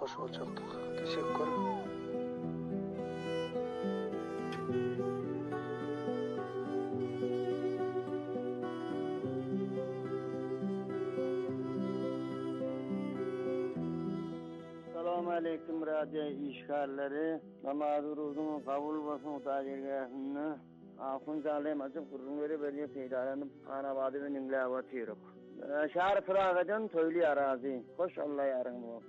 hoş olacaktık. Teşekkür. Selamun aleyküm radyo işgalleri. Namazınızın kabul olsun tacirgahını. Afın zalim acım kurunları böyle peydalanıp anabadı ve nimlavat yürük. Şahar fırağıdan töyli arazi. Hoş Allah yarın olsun.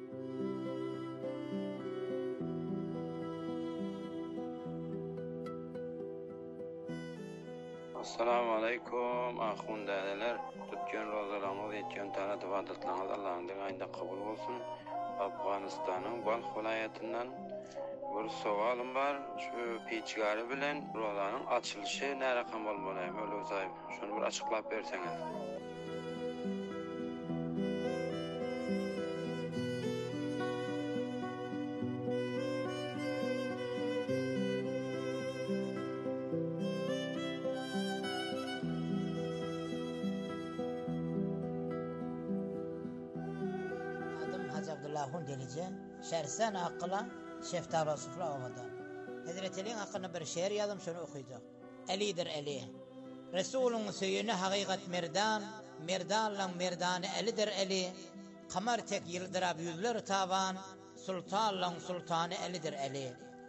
Assalamu alaikum ahun dädeler. Tutgan rozalarymyz etýän taýat ibadatlaryňyz Allahyň diňinde kabul bolsun. Afganistanyň Balkh vilayatyndan bir sowalym bar. Şu peçgary bilen rozanyň açylyşy näre kam bolmaly? Öyle uzayıp. Şunu bir açyklap berseňiz. Abdullah'ın delice şersen akla şeftar Rasufla ovada. Hazreteli'nin hakkında bir şiir yazdım, şunu okuyacak. Elidir eli. Resulün söyünü hakikat merdan, merdanla merdanı elidir eli. Kamar tek yıldırab yüzler tavan, sultanla sultanı elidir eli.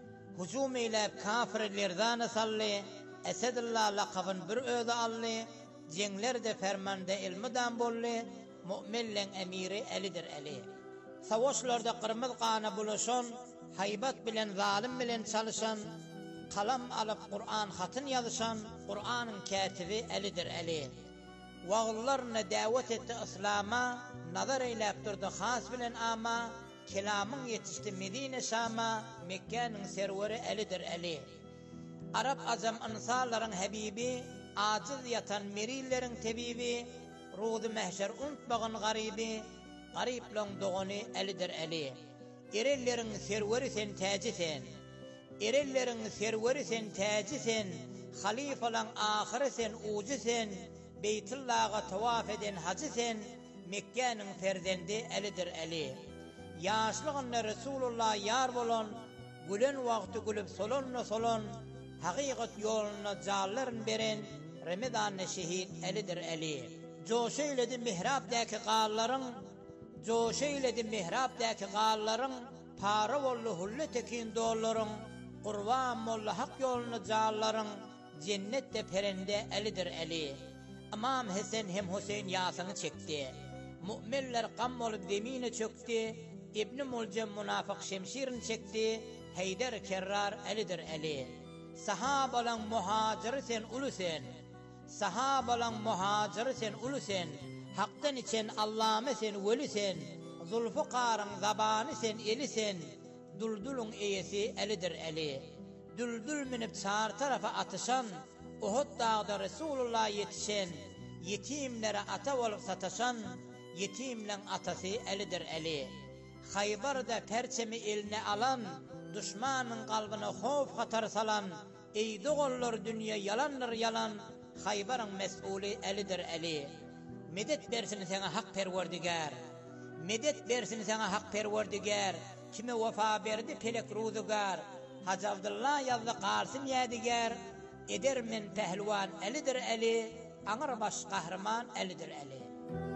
Hücum ile kafirlerden salli, Esedullah lakabın bir öde alli, cenglerde fermanda ilmidan bolli, müminlen emiri elidir eli. Savaşlarda kırmızı kana buluşan, haybat bilen zalim bilen çalışan, kalam alıp Kur'an hatın yazışan, Kur'an'ın katibi elidir eli. Vağıllarına davet etti İslam'a, nazar eylep durdu khas bilen ama, kelamın yetişti Medine Şam'a, Mekke'nin serveri elidir eli. Arap azam insanların habibi, aciz yatan merillerin tebibi, ruğdu mehşer unutmağın garibi, gariplan doğunu elidir eli. Erellerin serveri sen taci sen. Erellerin serveri sen taci sen. Halifalan ahire sen ucu sen. Beytullah'a tavaf eden hacı sen. Mekke'nin ferdendi elidir eli. Yaşlığınla Resulullah yar bolon. Gülen vakti gülüp solonla solon. Hakikat yoluna calların beren. Ramadan'ı şehit elidir eli. Coşeyledi mihrabdaki qalların. Coşeyledi mihrabdaki qalların, para bollu hullu tekin dolların, qurban mollu hak yolunu calların, cennette perende elidir eli. İmam Hasan hem Hüseyin yasını çekti. Müminler qam olup demine çöktü. İbn Muljam münafık şemşirini çekti. Heydar Kerrar elidir eli. Sahabalan muhaciri sen ulu sen. Sahabalan muhaciri sen ulu sen. Haktan için Allah'me sen veli sen, Zulfukar'ın zabanı sen eli sen, Duldulun eyesi elidir eli. Duldul minip çar tarafa atışan, Uhud dağda Resulullah yetişen, yetimlere ata olup sataşan, yetimlen atası elidir eli. Haybar'da perçemi eline alan, düşmanın kalbine hof hatar salan, ey doğullar dünya yalanlar yalan, Haybar'ın mes'uli elidir eli. Medet versin sana hak perverdigar. Medet versin sana hak perverdigar. Kime vefa verdi pelek ruzugar. Hacı Abdullah yazdı qarsın yadigar. Eder men pehluvan elidir eli. Anır baş kahraman elidir eli.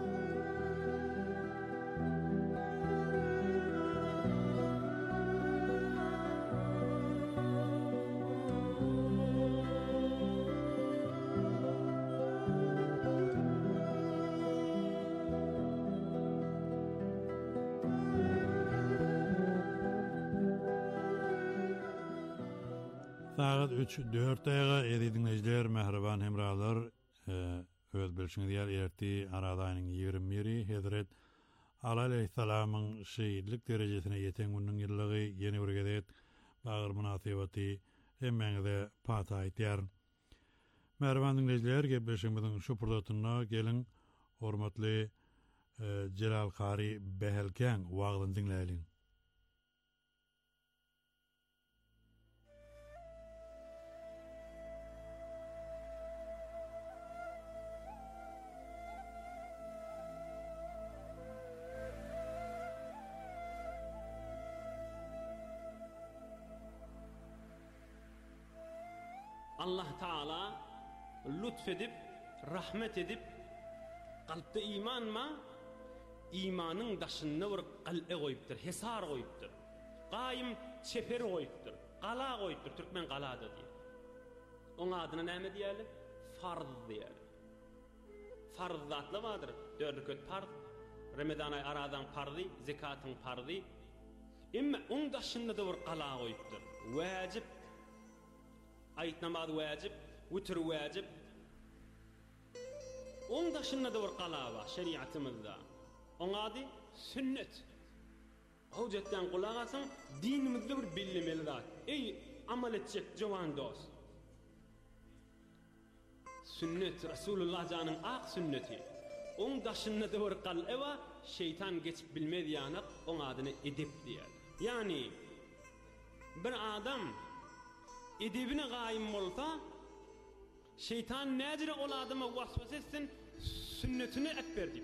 Saat 3-4 ayga edinejler mehriban hemralar öz bilşiňiz ýer erti aradaýynyň 21 Hazret Ali aleyhissalamyň şeýidlik derejesine ýeten günüň ýyllygy ýeni bir gezet bagyr munasabaty hemmeňize pata aýtýar. Mehriban dinleýijiler, gepleşigimiziň şu pursatyna gelin hormatly Celal Qari Behelken wagtyny dinläýin. Allah Taala lütfedip, rahmet edip, kalpte iman mı? İmanın daşında bir kal'e koyuptur, hesar koyuptur. Qaim çeper koyuptur, qala koyuptur, Türkmen qalada diye. Onun adına näme diýerler? Farz diýerler. Farz zatly vardır. 4 rekat farz. Ramazan ay aradan farzy, zekatın farzy. Emma onun daşında da bir qala koyuptur. Wajib. Ayet namaz wajib, witr wajib. Onun daşında da bir qala var şeriatımızda. Onun adı sünnet. Hocatdan kulak asın, dinimizde bir bilimeli zat. Ey amal edecek cavan dost. Sünnet, Resulullah canın ak sünneti. Onun daşında da bir qal'e var, şeytan geçip bilmez yanak, onun adını edip diyer. Yani bir adam edibine qaim olsa, şeytan necire ol adama vasvas etsin, sünnetini ekberdi.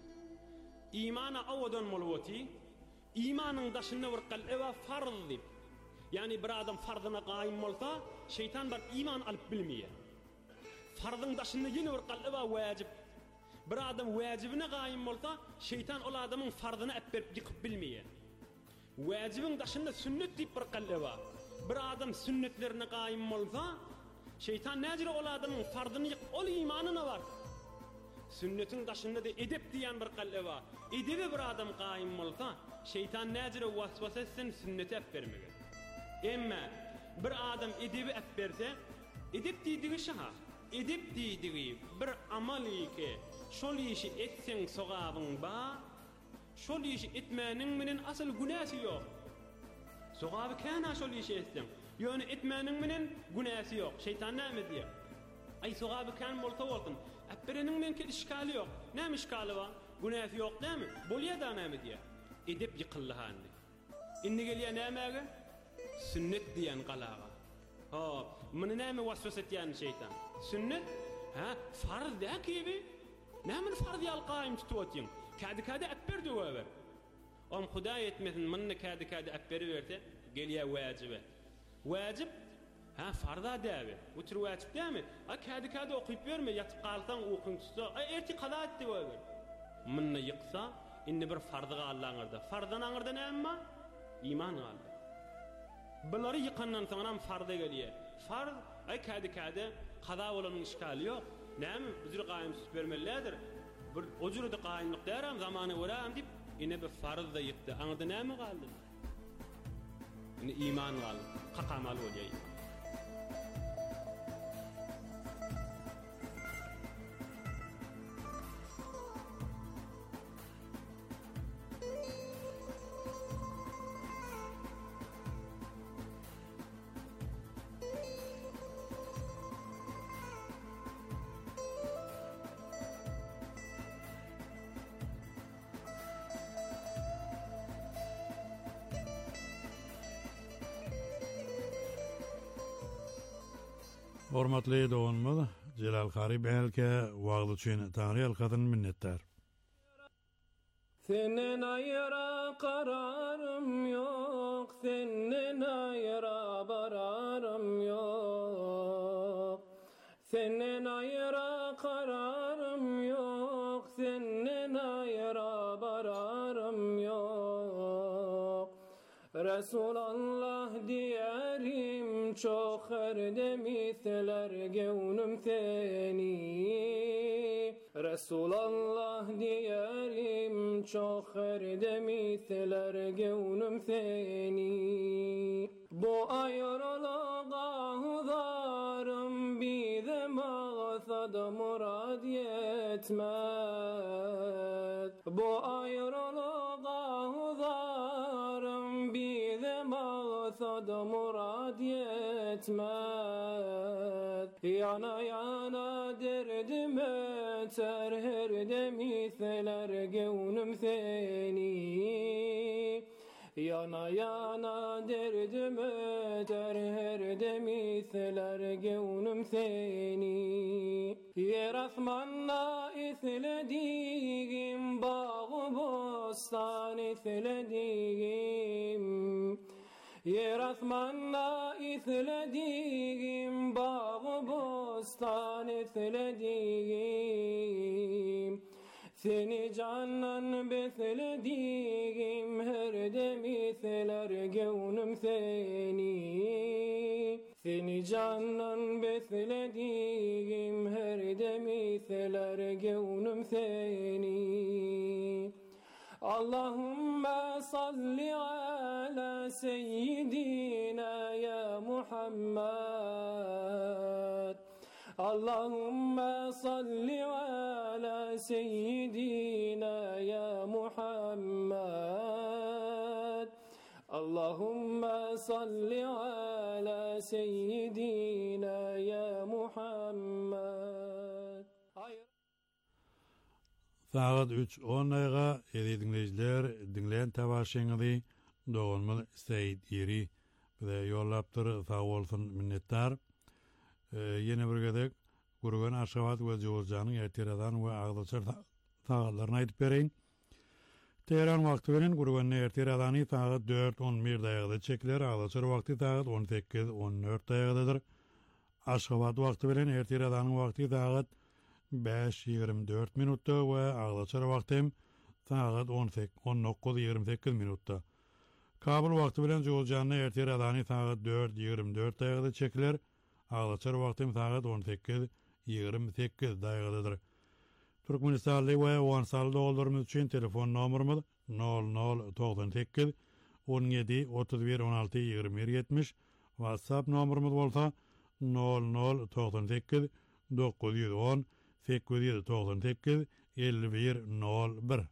İmana avadan molvati, imanın daşında bir qal'e var farz dip. Yani bir adam farzına qaim olsa, şeytan bir iman alıp bilmeye. Farzın daşında yine bir qal'e var wajib. Bir adam wajibine qaim olsa, şeytan ol adamın farzını ekberip yıkıp bilmeye. Wajibin daşında sünnet dip bir qal'e var. Bir adam sünnetlerine qaim olsa, şeytan necire ol adamın farzını yıkıp ol imanına var. Sünnetin daşında da edep diyen bir qal'e var. Edebe bir adam qaim olsa, şeytan necire vasvas etsin sünneti ekbermeye. Emma bir adam edebi ekberse, edep diýdigi şaha. Edip diýdigi bir amali ki şol işi etsen sogabyň ba, şol işi etmäniň menen asıl günäsi ýok. Sogaby kana şol işi etsen, ýöne etmäniň menen günäsi ýok. Şeytan näme diýer? Ay sogaby kan bolsa bolsun, ekbereniň men işgali ýok. Näme işgali bar? Günäsi ýok näme? Bolýar da näme diýer? Edip ýykylýandy. Indi gelýär nämäge? Sünnet diýen qalaga. Hop, meni näme waswas etýän şeytan? Sünnet? Ha, farz da kibi? Näme farz ýal qaim tutýan? Kadi ekber diýer. Om Hudaý etmesin, meni kadi ekberi berse, gelýär wajibe. Wajib? Ha, farza däbi. Witr wajib dämi? A kadi okyp berme, ýatyp galsaň okuysa, erti qada etdi diýer. Meni ýyksa, indi bir farzyga allaňyrda. Farzdan aňyrda näme? İman galdy. Bunları yıkandan sonra farza gelýär. Farz ay kadi qada bolanyň işgali ýok. Näme? Üzür qaim süpermellädir. Bir ojurda qaimlyk däram zamany göräm dip, ine bir farz da ýykdy. Aňda näme galdy? Ine iman galdy. Qaqamal bolýar. Hormatly doganmaz, Celal Qari belke wagty üçin Taňry ýalkadan minnetdar. Senden ayıra kararım yok, senden ayıra bararım yok. Senden ayıra kararım yok, senden ayıra bararım yok. Resulallah diyerim çok erdemisler gönlüm seni. Resulallah diyerim çok erdemisler gönlüm seni. Bu ayrılığa hudarım bize mağsad murad yetmez. Bu ayrılığa hudarım bize mağsad murad yetmez. Yana yana derdim öter her demisler gönlüm seni. Yana yana derdim öter her demisler gönlüm seni. Yer asmanla islediğim, bağı bostan islediğim. Yer asmanla islediğim, bağı bostan etledim Seni canan beslediğim her demisler gönlüm seni Seni canan beslediğim her demisler gönlüm seni Allahümme salli ala seyyidina ya Muhammed Allahümme salli ala seyyidina ya Muhammed Allahümme salli ala seyyidina ya Muhammed Saat 3:10-ga edi dinleyijiler dinleyen tawaşyňyzy dogulmaly Seýid Ýeri bize ýollapdyr. Sag bolsun, minnetdar. Ýene bir gezek Gurgan Aşgabat we Jowzanyň ertiradan we agdaçar sagatlaryny aýdyp bereýin. Tehran wagty bilen Gurgan ertiradany sagat 4:11 daýagda çekiler, agdaçar wagty sagat 18:14 daýagdadyr. Aşgabat wagty bilen ertiradanyň wagty sagat 5:24 minutda we agdaçar wagtym sagat 19:28 minutda. Kabul wagty bilen Jowzanyň ertiradany sagat 4:24 daýagda çekiler, agdaçar wagtym sagat 18:28 daýagdadyr. Türkmenistanly we Owensal doldurmaz üçin telefon nomerimiz 0098 17 31 16 21 70. WhatsApp nomerimiz bolsa 0098 910 898 5101.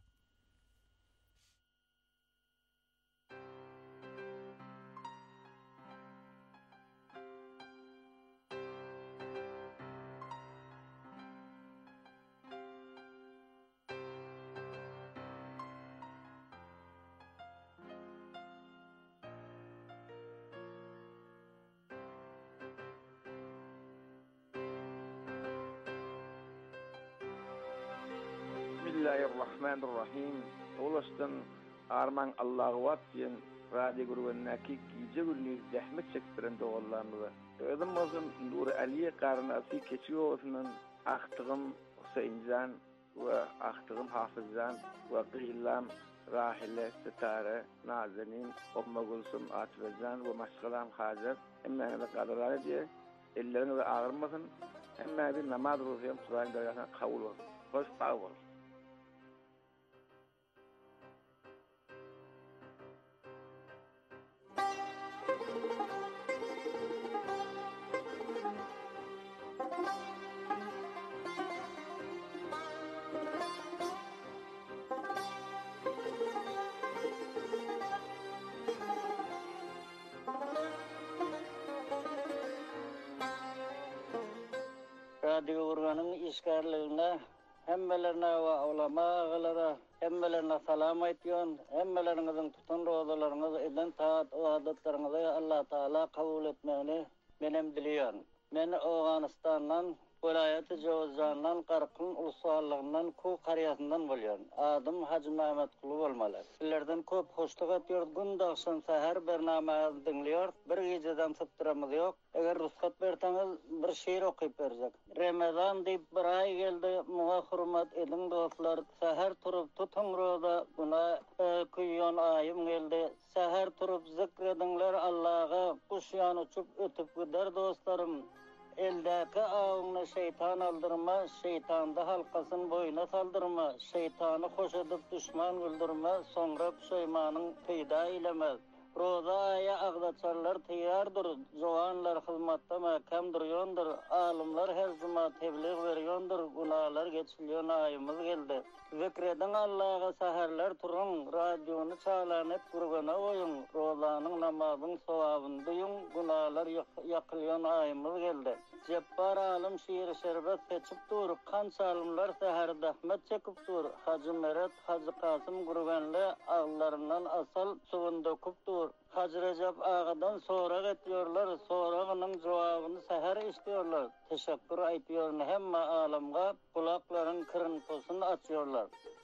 Bismillahirrahmanirrahim. Ulaştın Arman Allah'a vat diyen radyo grubundaki gece günlüğü zahmet çektiren doğallarımıza. Ödüm olsun Nuri Aliye Karnasi Keçioğlu'nun ahtığım Hüseyincan ve ahtığım Hafızcan ve Gıylam Rahile Setare Nazenin Omma Gülsüm Atıfezcan ve Maşkalam Hacer emmeni de kadar diye ellerini de ağırmasın emmeni bir namaz ruhiyem Kur'an dergâsına kavul olsun. Hoş kavul olsun. Radyo Urgan'ın işgarlığına hemmelerine ve ulamağalara hemmelerine salam aytyon hemmelerinizin tutun rozalarınız eden taat o adetlerinizi Allah Teala kabul etmeni benim diliyorum. Men Afganistan'dan Vilayet-i Jowzanyň Qarqyn ulusallygynyň Ku qaryasynyň bolýan. Adım Hacı Mehmet Kulu bolmaly. Sizlerden köp hoşluk etýär. Gündäkşam säher bernamasyny dinleýär. Bir geceden sypdyrymyz ýok. Eger ruhsat berseňiz bir şeýir okyp berjek. Ramazan diýip bir ay geldi. Muňa hurmat edin dostlar. Säher turup tutun roza buna kuýýan aýym geldi. Säher turup zikredinler Allah'a. Kuşyan uçup ötüp gider dostlarım. Eldäki ağını şeytan aldırma, şeytanda halkasın boyuna saldırma, şeytanı hoş edip düşman güldürme, sonra pişeýmanyň peýda eylemez. Roza aya agdaçarlar tiyardır, jowanlar hyzmatda mäkem durýandyr, alymlar her juma tebliğ berýändir, gunalar geçilýän aýymyz geldi. Zikredin Allah'a saherler turun, radyonu çalanyp gurgana oýun, rozanyň namazyň sowabyny duýun, gunalar ýakylýan aýymyz geldi. Jebbar alym şiir şerbet seçip dur, kança alymlar seherde ahmet çekip dur, Hacı Meret, Hacı Kasım gurganly ağlarından asal suwun döküp dur. Hacı Recep ağadan sorak etýärler, soraganyň jogabyny seher işleýärler. Teşekkür aýtýarlar hemme alamga, kulaklaryň kırıntysyny açýarlar.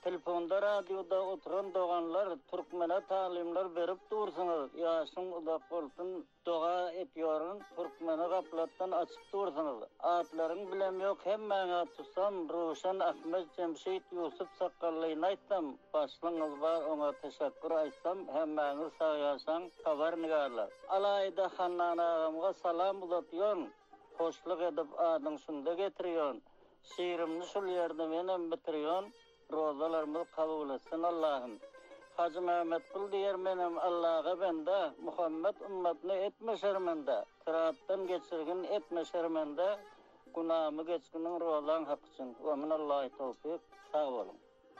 telefonda radyoda oturan doganlar Türkmene talimler berip dursunuz. Yaşın uzak bolsun doga etyorun Türkmene gaplattan açıp dursunuz. Adlarını bilem yok hemmene tutsam Ruşan Ahmet Cemşit Yusuf Sakallı'yını aytsam başlığınız var ona teşekkür aytsam hemmene sağ yaşan haber nigarlar. Alayda Hannan ağamga salam uzatyon. Hoşluk edip adın şunda getiriyon. Şiirimni şul yerde menem bitiriyon. Rozalarımız kabul etsin Allah'ım. Hacı Mehmet Kul diyer menem Allah'a bende. Muhammed ümmetini etmeşermende. Sırattan geçirgin etmeşermende. Günahımı geçkinin rozan hak için. Ve minallahi tevfik. Sağ olun.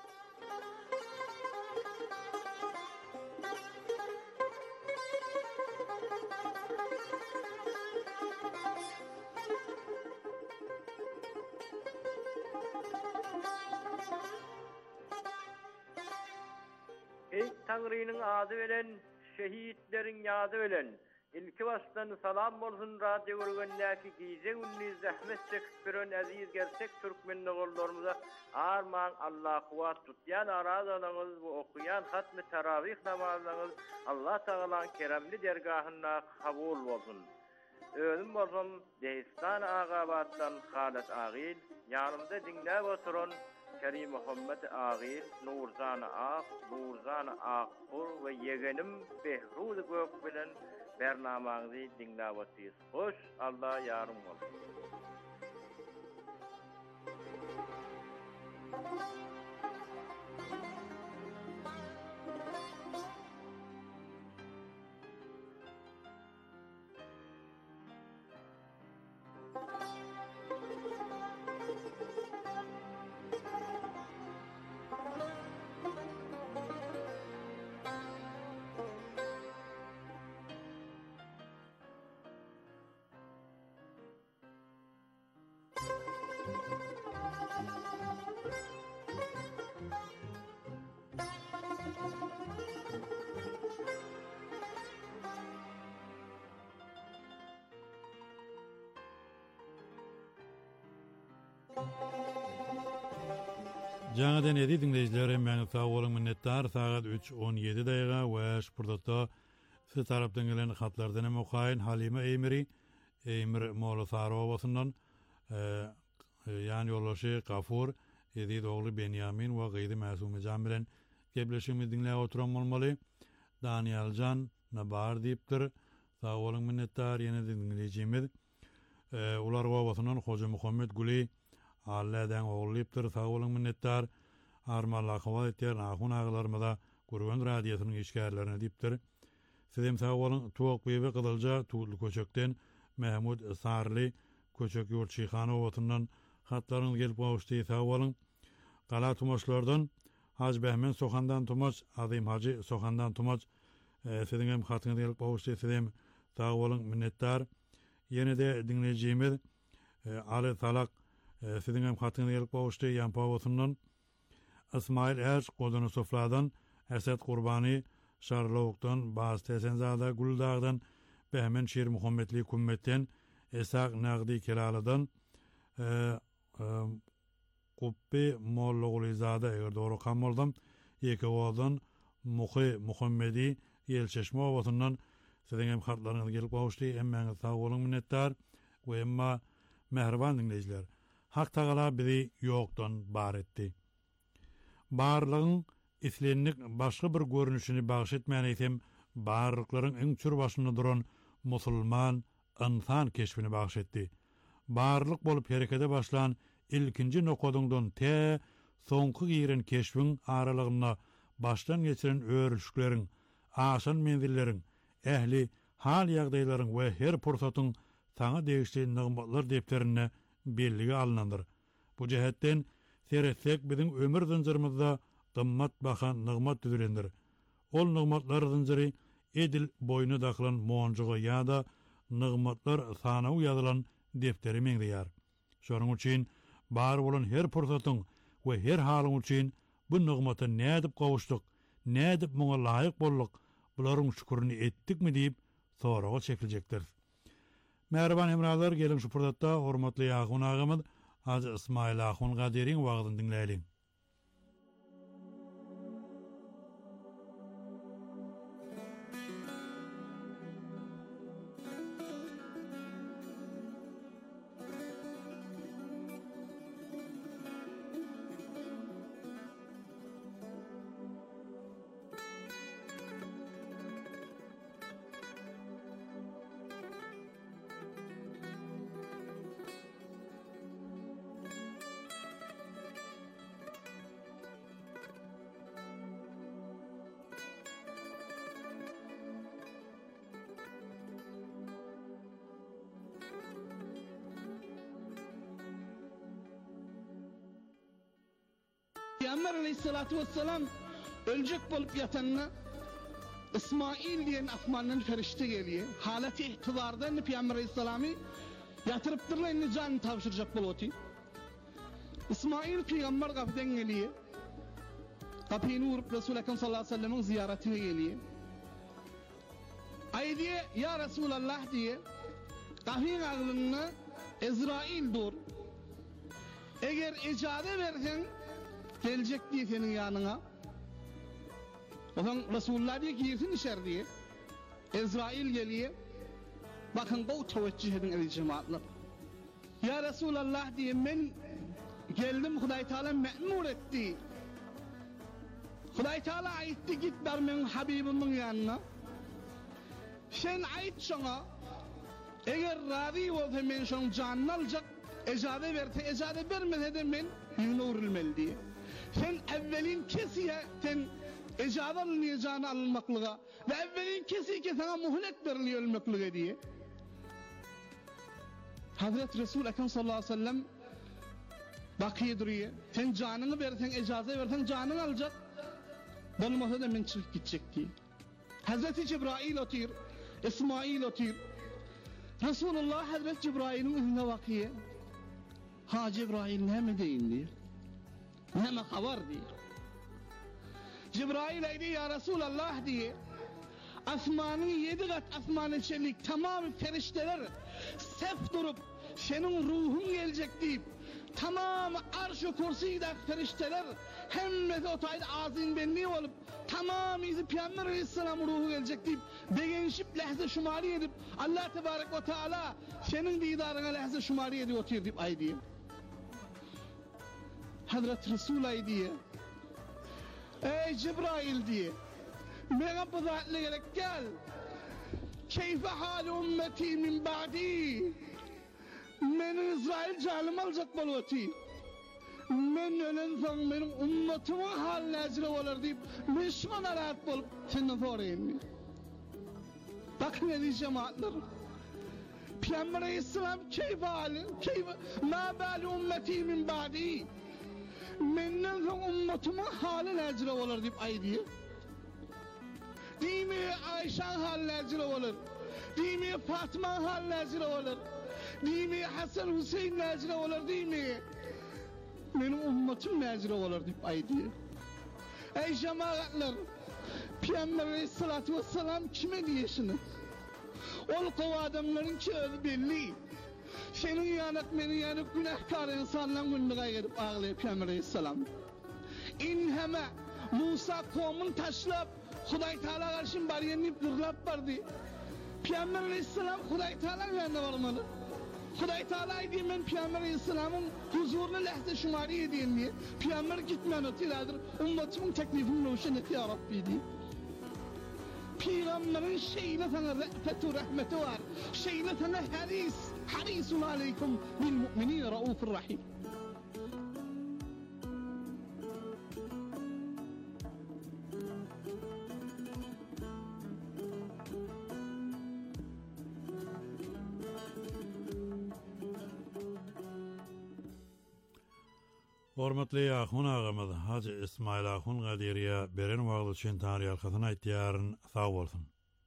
Ey Tanrı'nın adı veren, şehitlerin yadı veren, ilki baştan salam bolsun radyo görgündäki gize ünlü zahmet çekiperen aziz gerçek Türkmen oğullarımıza armağan Allah kuvvet tutyan arazalığınız bu okuyan hatmi teravih namazlarınız Allah Teala'nın keremli dergahına kabul olsun. Ölüm bolsun Dehistan Ağabat'tan Halet Ağil, yanımda dinlep oturun Kerim Muhammed Ağil, Nurzan Ağ, Nurzan Ağpur ve yeğenim Behruz Gök bilen bernamağınızı dinlep oturuyuz. Hoş, Allah yarım olsun. Jaňadan edi dinleýijiler, men sağ bolun minnetdar. Saat 3:17 daýga we şurdatda siz tarapdan gelen hatlardan hem okaýyn Halime Emir Molla Sarowasyndan ýani ýoldaşy Gafur, Edid ogly Benyamin we Gydy Mäsumijan bilen gepleşimi dinläp oturan bolmaly. Danieljan nabar diýipdir. Sağ bolun minnetdar ýene dinleýijimiz. Ular wabasyndan Hoca Muhammed Guli Allah'dan oğullayıptır, sağ olun minnettar. Armalla hava etler, ahun ağlarımda Gurgan Radyosu'nun işgärlerini diptir. Sizem sağ olun, Tuğuk Beybe Kıdılca, Tuğlu Köçök'ten Mehmud Sarli, Köçök Yurtçıkhanovatı'ndan hatlarınız gelip bağıştığı sağ olun. Kala Tumaçlardan Hacı Behmen Sokandan Tumaç, Azim Hacı Sokandan Tumaç, sizin hem hatınız gelip bağıştığı sizem sağ olun minnettar. Yine de dinleyeceğimiz Ali Salak, sizin hem hatınız gelip bağıştığı Yanpavası'ndan İsmail Erç, Kodunu Sofradan, Esed Kurbani, Şarlovuk'tan, Baz Tesenzada, Guldağ'dan, Behmen Şir Muhammedli Kummet'ten, Esak Nagdi Kelalı'dan, Kubbi Mollogulizada, eğer doğru kamoldum, Yekevoğa'dan, Muhi Muhammedi, Yelçeşme Ovası'ndan, sizin hem hatlarınız gelip bağıştığı, emmeniz sağ olun minnettar, ve emma mehriban dinleyiciler. Hak Teala bizi yoktan bar etti. Barlığın islenlik başka bir görünüşünü bağış etmeyen etem, barlıkların en çür başında duran musulman, insan keşfini bağış etti. Barlık bolup harekete başlayan ilkinci nokodundan te soňky giren keşfin aralygynda baştan geçiren örüşüklerin, aşan menzillerin, ehli hal ýagdaýlaryň we her pursatyň saňa degişli nygmatlar deplerine belligi alınandır. Bu cehetten seretsek bizim ömür zincirimizde gymmat bakan nygmat düzülendir. Ol nygmatlar zinciri edil boynu daklan moňjugy ýa-da nygmatlar sanawy ýazylan defteri meňdeýär. Şonuň üçin bar bolan her pursatyň we her halyň üçin bu nygmata nädip gowuşdyk, nädip muňa laýyk bolduk, bularyň şükürini etdikmi diýip soraga çekiljekdir. Merhaban hemralar, gelin şu fırsatda hormatly ahun ağamız Hacı İsmail Ahun Gadir'in wagtyny dinleýälik. Peygamber aleyhissalatu vesselam ölecek bolup yatanına İsmail diyen asmandan ferişte geliyor. Haleti ihtidardan Peygamber aleyhissalamı yatırıptırla inni canını tavşıracak boluti. İsmail Peygamber kapıdan geliyor. Kapıyını vurup Resul-i Ekrem sallallahu aleyhi ve sellem'in ziyaretine geliyor. Ay diye ya Resulallah diye kapının ağzına Ezrail dur. Eğer icade versen gelecek diye senin yanına. O zaman Resulullah diye girsin içer diye. Ezrail geliyor. Bakın bu teveccüh edin el cemaatler. Ya Resulallah diye ben geldim Huday Teala memur etti. Huday Teala ayıttı git benim Habibimin yanına. Sen ayıt şuna eğer razı olsa ben şunun canını alacak. Ecade verse ecade vermese de ben yüzüne vurulmalı diye. Sen evvelin kesiye sen ecade alınacağını alınmaklığa ve evvelin kesiye ki sana muhlet veriliyor ölmekliğe diye. Hazreti Resul-i Ekrem sallallahu aleyhi ve sellem bakıya duruyor. Sen canını versen ecade versen canını alacak. Olmasa da ben çıkıp gidecek diye. Hazreti Cebrail otur, İsmail otur. Resulullah Hazreti Cebrail'in önüne bakıyor. Ha Cebrail ne mi deyin diye. Ne mi haber diye. Cebrail aydı ya Resulallah diye. Asmanın 7 kat asmanın çelik tamamı ferişteler sef durup senin ruhun gelecek deyip tamamı arş-ı kursiydak ferişteler hemmeti otaydı ağzın benliği olup tamamı izi Peygamber Aleyhisselam ruhu gelecek deyip begenşip lehze şumari edip Allah Tebarek ve Teala senin didarına lehze şumari edip otur deyip ay diye. Hazreti Resul ay diye. Ey Cebrail diye. Bana bu zatla gerek gel. Keyfe hali ümmeti min ba'di. Benim İsrail canım alacak baloti. Ben ölen son benim ümmetimin haline acıra olur deyip Müslüman rahat bulup senden sorayım. Bakın ne diyeceğim cemaatler. Peygamber Aleyhisselam keyfe hali, keyfe ma bali ümmeti min ba'di. Benden son ümmetimin haline acıra olur deyip ay diye. Değil mi Ayşe'nin haline acıra olur? Değil mi Fatma'nın haline acıra olur? Değil mi Hasan Hüseyin necre olur değil mi? Benim ümmetim necre olur deyip ay diye. Ey cemaatler, Peygamber Aleyhisselatü Vesselam kime diyesiniz? Ol kova adamların ki özü belli. Senin yanık benim yanık günahkar insanların günlüğe gelip ağlayıp Peygamber Aleyhisselam. İnheme Musa kovmun taşlap Huday Teala karşın bariyenip dırlap vardı. Peygamber Aleyhisselam Huday Teala'nın yanına varmalı. Huday Teala edeyim ben Peygamber Aleyhisselam'ın huzuruna lehze şumari edeyim diye. Peygamber gitmeyen ötülerdir. Ümmetimin teklifini roşen et ya Rabbi diye. Peygamberin şeyine sana re'fetu rahmeti var. Şeyine sana harisun aleykum bil mu'minin raufur rahim. Hormatly ahun ağamız Hacı İsmail ahun Gadiriya beren wagty üçin tarih alkasyna aýtýaryn sag bolsun.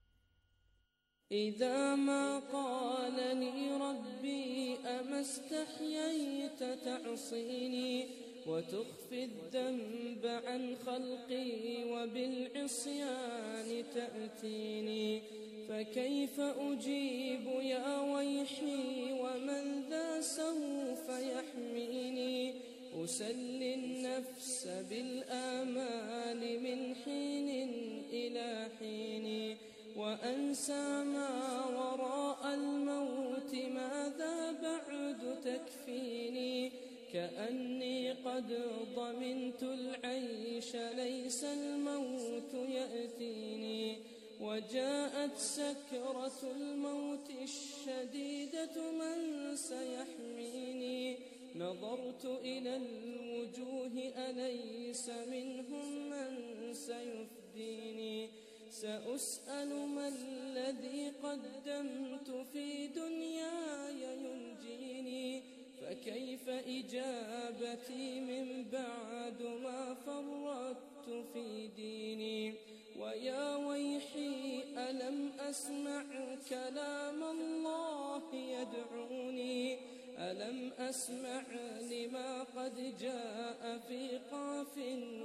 إذا ما قال لي ربي أما استحييت تعصيني وتخفي الذنب عن خلقي وبالعصيان تأتيني فكيف أجيب يا ويحي ومن ذا سوف يحميني أسلي النفس بالآمال من حين إلى حين وأنسى ما وراء الموت ماذا بعد تكفيني كأني قد ضمنت العيش ليس الموت يأتيني وجاءت سكرة الموت الشديدة من سيحميني نظرت إلى الوجوه أليس منهم من سيفديني سأسأل ما الذي قدمت في دنياي ينجيني فكيف إجابتي من بعد ما فرطت في ديني ويا ويحي ألم أسمع كلام الله يدعوني ألم أسمع لما قد جاء في قاف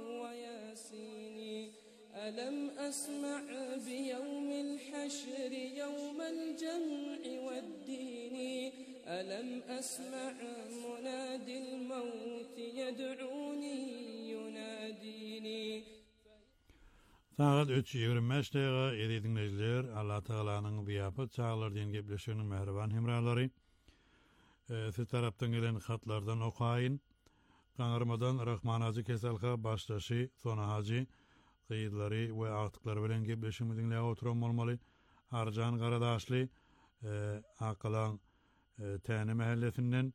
وياسين ألم أسمع بيوم الحشر يوم الجمع والدين ألم أسمع منادي الموت يدعوني يناديني. Saat 3:25 edi dinleyiciler, Allah Taala'nın biýapy çağlardan gepleşiginiň mehriban hemralary. Siz tarapdan gelen hatlardan okaýyn. Gaňarmadan Rahman Haji Keselha başdaşy, Sona Haji gyýdlary we agtyklary bilen gepleşigini dinläp oturan bolmaly. Arjan Garadaşly Akalan Täne mahallesinden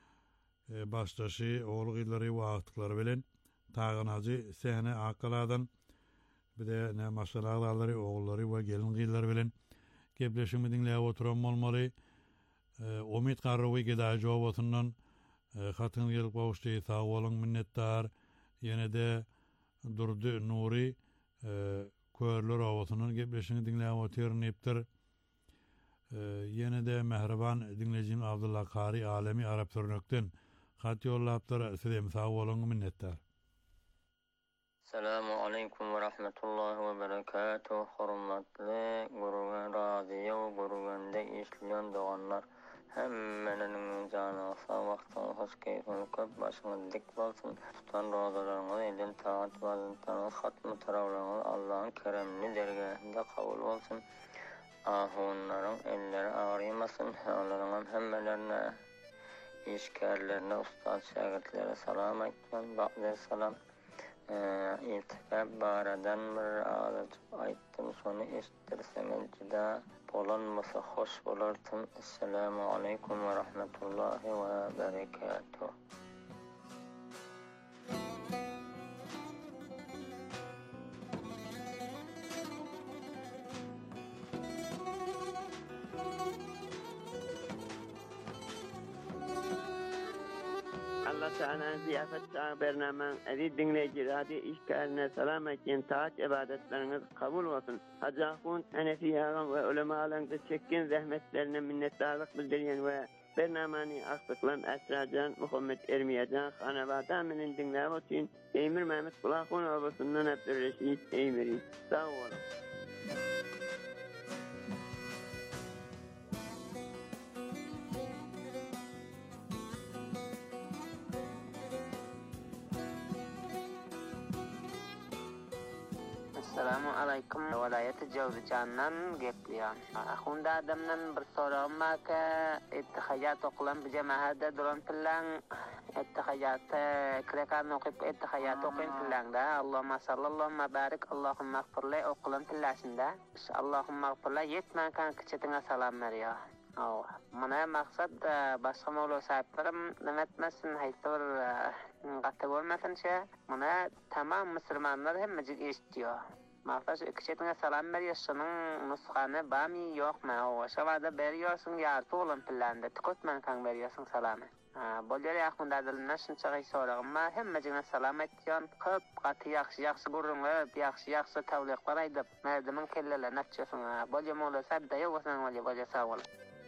başdaşy oğul gyýdlary we agtyklary bilen Tagan Haji Sehne Akaladan bir de ne maşalahları oğulları ve gelin gyýdlary bilen gepleşigini dinläp oturan bolmaly. Umit Garrowy geda jowatynyň hatyny gelip gowuşdy, sag bolun, minnetdar. Ýene de Durdy Nuri körler owatynyň gepleşigini dinläp oturýardyr. Ýene de mehriban dinlejim Abdullah Kari Alemi Arap Türk'ten hat ýollapdyr. Sizem sag bolun, minnetdar. Assalamu alaikum ve rahmetullahi ve berekatuhu. Hormatly Gurgan radio Gurganda işleyen doganlar hemmelerinin janyna sag wagtyny hoş keyfini köp başyňyz dik bolsun. Tutan rozalaryňyz elden taat wazyntaňyz hatmy tarawlaryňyz Allahyň keremli dergahynda kabul bolsun. Ahunlaryň elleri ağrımasın. Onlaryň hemmelerine işgärlerine, ustad şagirdlere salam aýtman. Ba'da salam. İltifat baradan bir ağzı aytdım, sonu iştirsemen juda bolanmasa hoş bolardım. Assalamu alaikum ve rahmetullahi ve berekatuhu. Allah Teala ziyafet bernamen aziz dinleyici radyo işgaline selam etken taat ibadetleriniz kabul olsun. Hacı Ahun Hanefi ağam ve ulemalarınızı çekkin zahmetlerine minnettarlık bildiriyen ve bernamani aktıklan Esracan Muhammed Ermiyacan Hanavada minin dinleyen için Emir Mehmet Kulakun obasından Abdülreşit Emir'i. Sağ olun. Assalamu alaikum. Walayat Jawzjandan gepleýän. Ahunda adamdan bir soram barka, ittihayat okulan bir jemaatda duran bilen ittihayatı klekan okup ittihayat okuyun bilanda Allahumma sallallahu barik Allahumma ighfirli okulan bilasında. Allahumma ighfirli yetmen kan kiçetine salam berýär. Mana maksat başga mawla sahiplarim nimetmesin haytır gatta bolmasynça mana tamam müslümanlar hemmejik eşitýär. Mafas kiçetine salam berýärsiň nuskany bamy ýokmy? O şawada berýärsiň ýarty bolan planda tıkotman kan berýärsiň salamy. Bolýar ýakyndadylyna şunçagy soragymma hemmejine salam etýän. Köp gaty ýaxşy gurrunlar, ýaxşy tawlyklar aýdyp, merdimiň kellelerine atjasyň. Bolýar mowla sabda ýoksaň bolýar sag bol.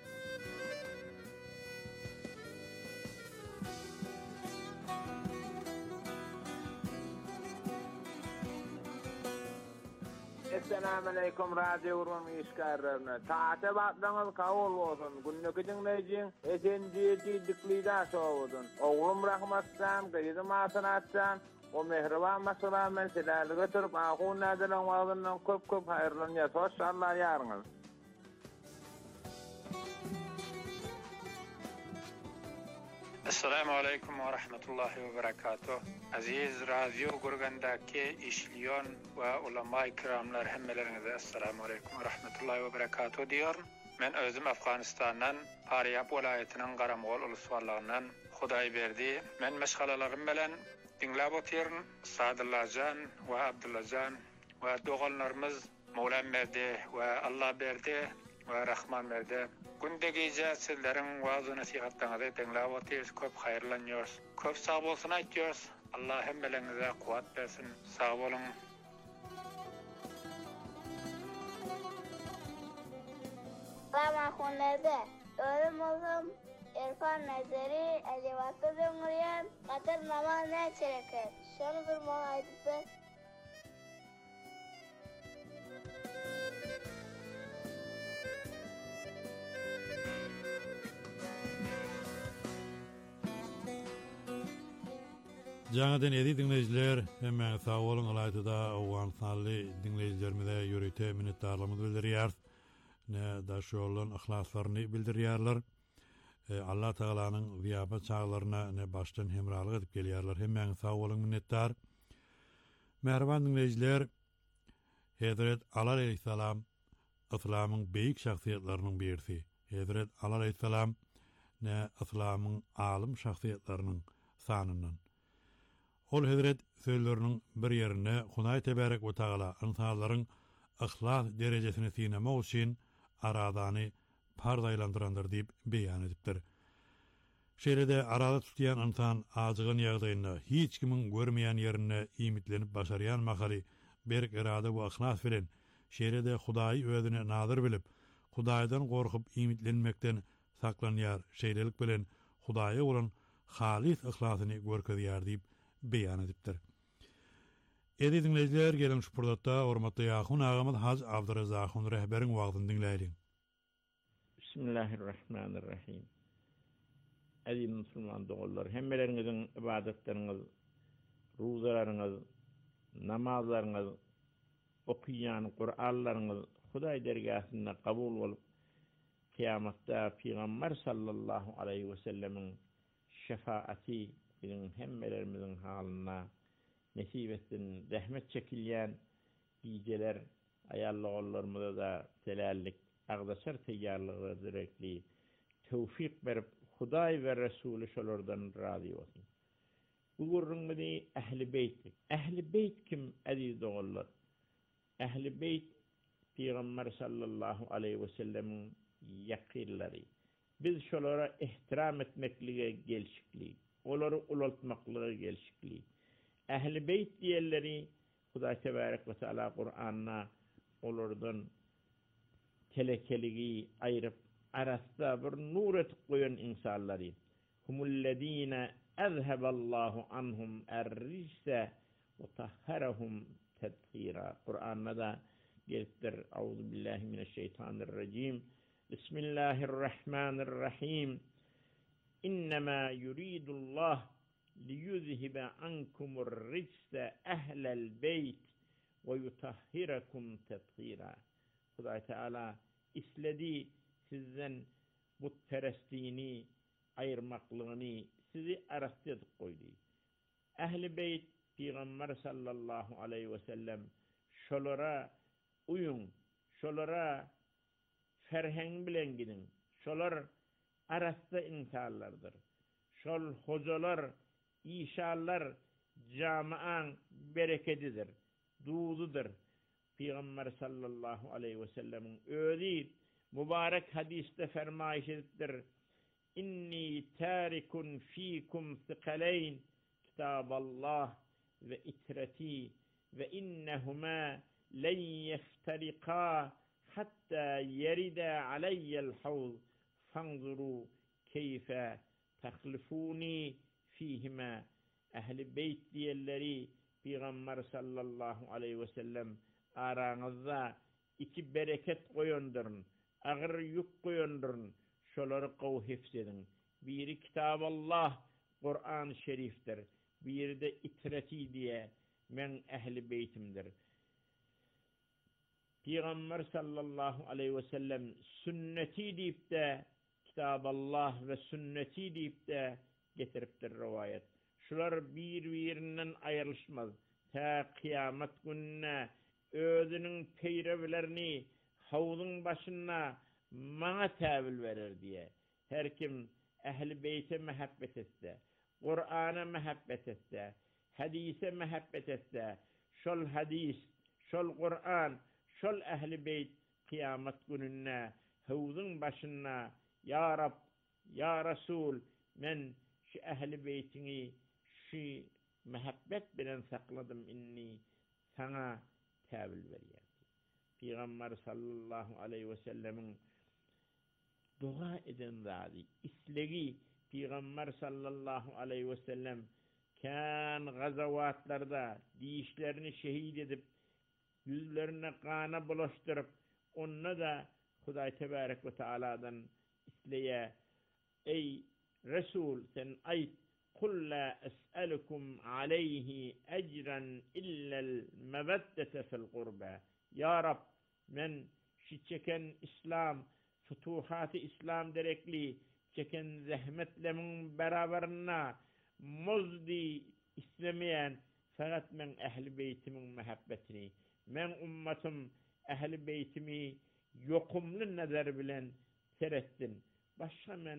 Assalamu alaikum radio urun işgärlerine. Taate batlaňyz kabul bolsun. Günnüki dinleýijiň esenji dikliýär şowudun. Oglum rahmatsan, gyýdym asanatsan, o mehriban masalan sizlerle götürüp ahun nädelen wagtyndan köp haýyrlanýar. Hoşçakallar ýaryňyz. Assalamu alaikum wa rahmatullahi wa barakatuh. Aziz radio Gurgandaki işliyon ve ulama-i kiramlar hemmelerinize assalamu alaikum wa rahmatullahi wa barakatuh diyor. Men özüm Afganistan'dan Faryab vilayetinin Garamgol uluswarlygyndan Hudaý berdi. Men meşgalalarym bilen dinläp oturýarym. Sadyllajan we Abdullajan we dogallarymız Mawlam berdi we Allah berdi. ve Rahman berde. Gündegece sizlerin vaazı nasihatlarınızı dinlep otyuz, köp hayırlanıyoruz. Köp sağ bolsun aytıyoruz. Allah hemmelinize kuvat versin. Sağ olun. Salam ahunlarda. Ölüm oğlum İrfan Nezeri Elivat'ta döngürüyen Kadir namaz ne çereket. Şunu bir mola aydıp da. Jaňadan edi dinleyijiler, hemen sağ bolun alayda Awganstanly dinleyijilerimize ýürete minnetdarlygymyzy bildirýär. Ne da şolun ihlaslaryny bildirýärler. Allah Taalanyň ziýabat çaglaryna ne başdan hemralyk edip gelýärler. Hemen sağ bolun minnetdar. Merhaban dinleyijiler. Hazrat Ali aleyhissalam İslamyň beýik şahsiýetleriniň birisi. Hazrat Ali aleyhissalam ne İslamyň alim şahsiýetleriniň sanyndan. Ol Hazret sözlerinin bir yerine Hudaý tebarek we taala insanlaryň ihlas derejesini sineme üçin aradany pardaýlandyrandyr diýip beýan edipdir. Şeýlede arada tutýan insan ajygyň ýagdaýynda hiç kimin görmeýän ýerine imitlenip başarýan mahaly berk irada we ihlas bilen şeýlede Hudaý özüne nazyr bilip Hudaýdan gorkup imitlenmekden saklanýar şeýlelik bilen Hudaýa bolan halis ihlasyny görkezýär diýip beýan edipdir. Edi dinleyijiler, gelen şu purdatda hormatly ýakyn agamyz Haj Abdurazzakyň rehberiň wagtyny dinleýärin. Bismillahirrahmanirrahim. Aziz musulman dogallar, hemmeleriňiziň ibadetleriniz, ruzalaryňyz, namazlaryňyz, okuýan Kur'anlaryňyz Hudaý dergäsinde kabul bolup, kıyamatda Peygamber sallallahu aleyhi ve sellemin şefaati bizim hemmelerimizin halyna nesip etsin, rahmet çekilýän gijeler ayallarymyza da telallik agdaşar teýýarlygy direkli tawfik berip Hudaý we Resuli şolardan razy bolsun. Bu gurrunmyny ehli beyt. Ehli beyt kim aziz dogallar? Ehli beyt Peygamber sallallahu aleyhi ve sellemin yakirleri. Biz şolara ihtiram etmeklige gelşikli, olary ulaltmaklyga gelşikli. Ehli beyt diýerleri Hudaý tebarek we taala Kur'anna olardan telekeligi aýryp arasda bir nur etip goýan insanlary. Humullezina azhaballahu anhum er-rijsa ve tahharahum tadhira. Kur'anda da gelipdir. Euzu billahi mineşşeytanirracim. Bismillahirrahmanirrahim. İnnemâ yuridullah liyuzhibe ankumur rijse ehlel beyt ve yutahhirakum tathira. Hudaý Teala isledi sizden bu terestini, ayırmaklygyny sizi arastıp koydu. Ehli beyt Peygamber sallallahu aleyhi ve sellem şolara uyun, şolara ferheng bilen gidin. Şolar arasda insanlardır. Şol hocalar, işallar camian bereketidir, duududur. Peygamber sallallahu aleyhi ve sellemin öğüdü mübarek hadiste fermayiş edipdir. İnni tarikun fikum thqalayn kitaballah ve itrati ve innehuma len yeftariqa hatta yerida aleyyel havz fanzuru keyfe tahlifuni fihima. Ehli beyt diýerleri Peygamber sallallahu aleyhi ve sellem araňyzda iki bereket goýandyryn, agyr ýük goýandyryn, şolary gowy hifzedin. Biri Kitaballah, Kur'an-ı Şerifdir. Biri de itrati diye men ehli beytimdir. Peygamber sallallahu aleyhi ve sellem sünneti deyip de Kitaballah ve sünneti deyip de getiripdir rivayet. Şular bir-birinden ayrılışmaz. Ta kıyamet gününe özünün peyrevlerini havuzun başına mana tevil verir diye. Her kim ehli beyte mehabbet etse, Kur'an'a mehabbet etse, hadise mehabbet etse, şol hadis, şol Kur'an, şol ehli beyt kıyamet gününe hawzun başına ya Rab ya Resul men şu ehli beytini şu mehabbet bilen sakladım inni sana tevil veriyem. Peygamber sallallahu aleyhi ve sellemin dua eden zadi isleri Peygamber sallallahu aleyhi ve sellem kan gazavatlarda dişlerini şehit edip yüzlerine kana bulaştırıp onunla da Huday Tebarek ve Teala'dan isleye ey Resul sen ayt kul la es'elukum aleyhi ecran illel meveddete fil gurbe ya Rab men şi çeken İslam futuhat-ı İslam derekli çeken zahmetlemin beraberine muzdi istemeyen fakat men ehli beytimin mehabbetini men ummatım ehli beytimi yokumlu nazar bilen serettin başka men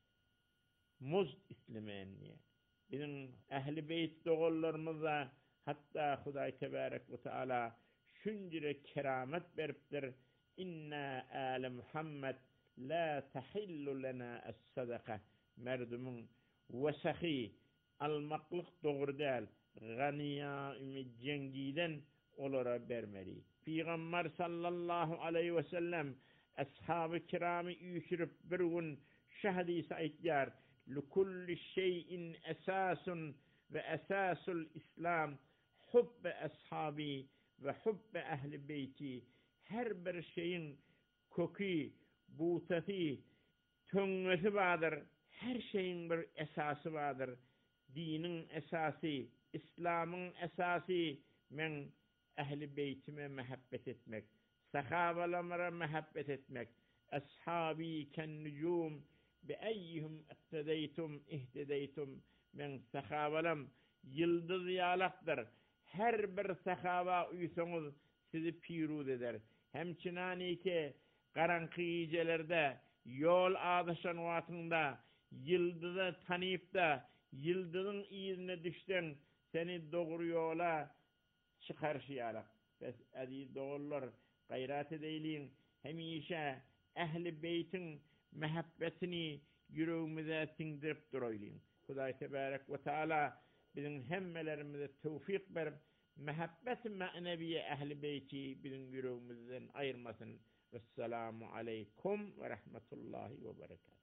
muz istemeyen niye bizim ehli beyt doğullarımıza hatta Huday Tebarek ve Teala şündire keramet beriptir inna ale Muhammed la tahillu lana as-sadaka merdumun vesahi almaklık doğru değil ganiya cengiden olara bermeli. Peygamber sallallahu aleyhi ve sellem ashab-ı kiramı üyüşürüp bir gün şahadisi aytlar likulli şeyin esasun ve esasul İslam hubbe ashabi ve hubbe ehli beyti her bir şeyin kökü butati töngesi vardır her şeyin bir esası vardır dinin esası İslam'ın esası men ehli beytime mehabbet etmek sahabalara mehabbet etmek ashabi ken nucum bi eyyihim ihtedeytum ihtedeytum men sahabalam yıldız yalaktır her bir sahaba uysanız sizi pirud eder hem çinani ki karanqı gecelerde yol adışan vatında yıldızı tanıyıp da yıldızın izine düşten seni doğru yola çıkarşıyarak bes aziz doğullar gayret edeyliğin hemişe ehli beytin mehabbetini yüreğimize sindirip durayliğin Huday Tebarek ve Teala bizim hemmelerimize tevfik verip mehabbet-i maneviye ehli beyti bizim yüreğimizden ayırmasın. Vesselamu aleykum ve rahmetullahi ve berekatuhu.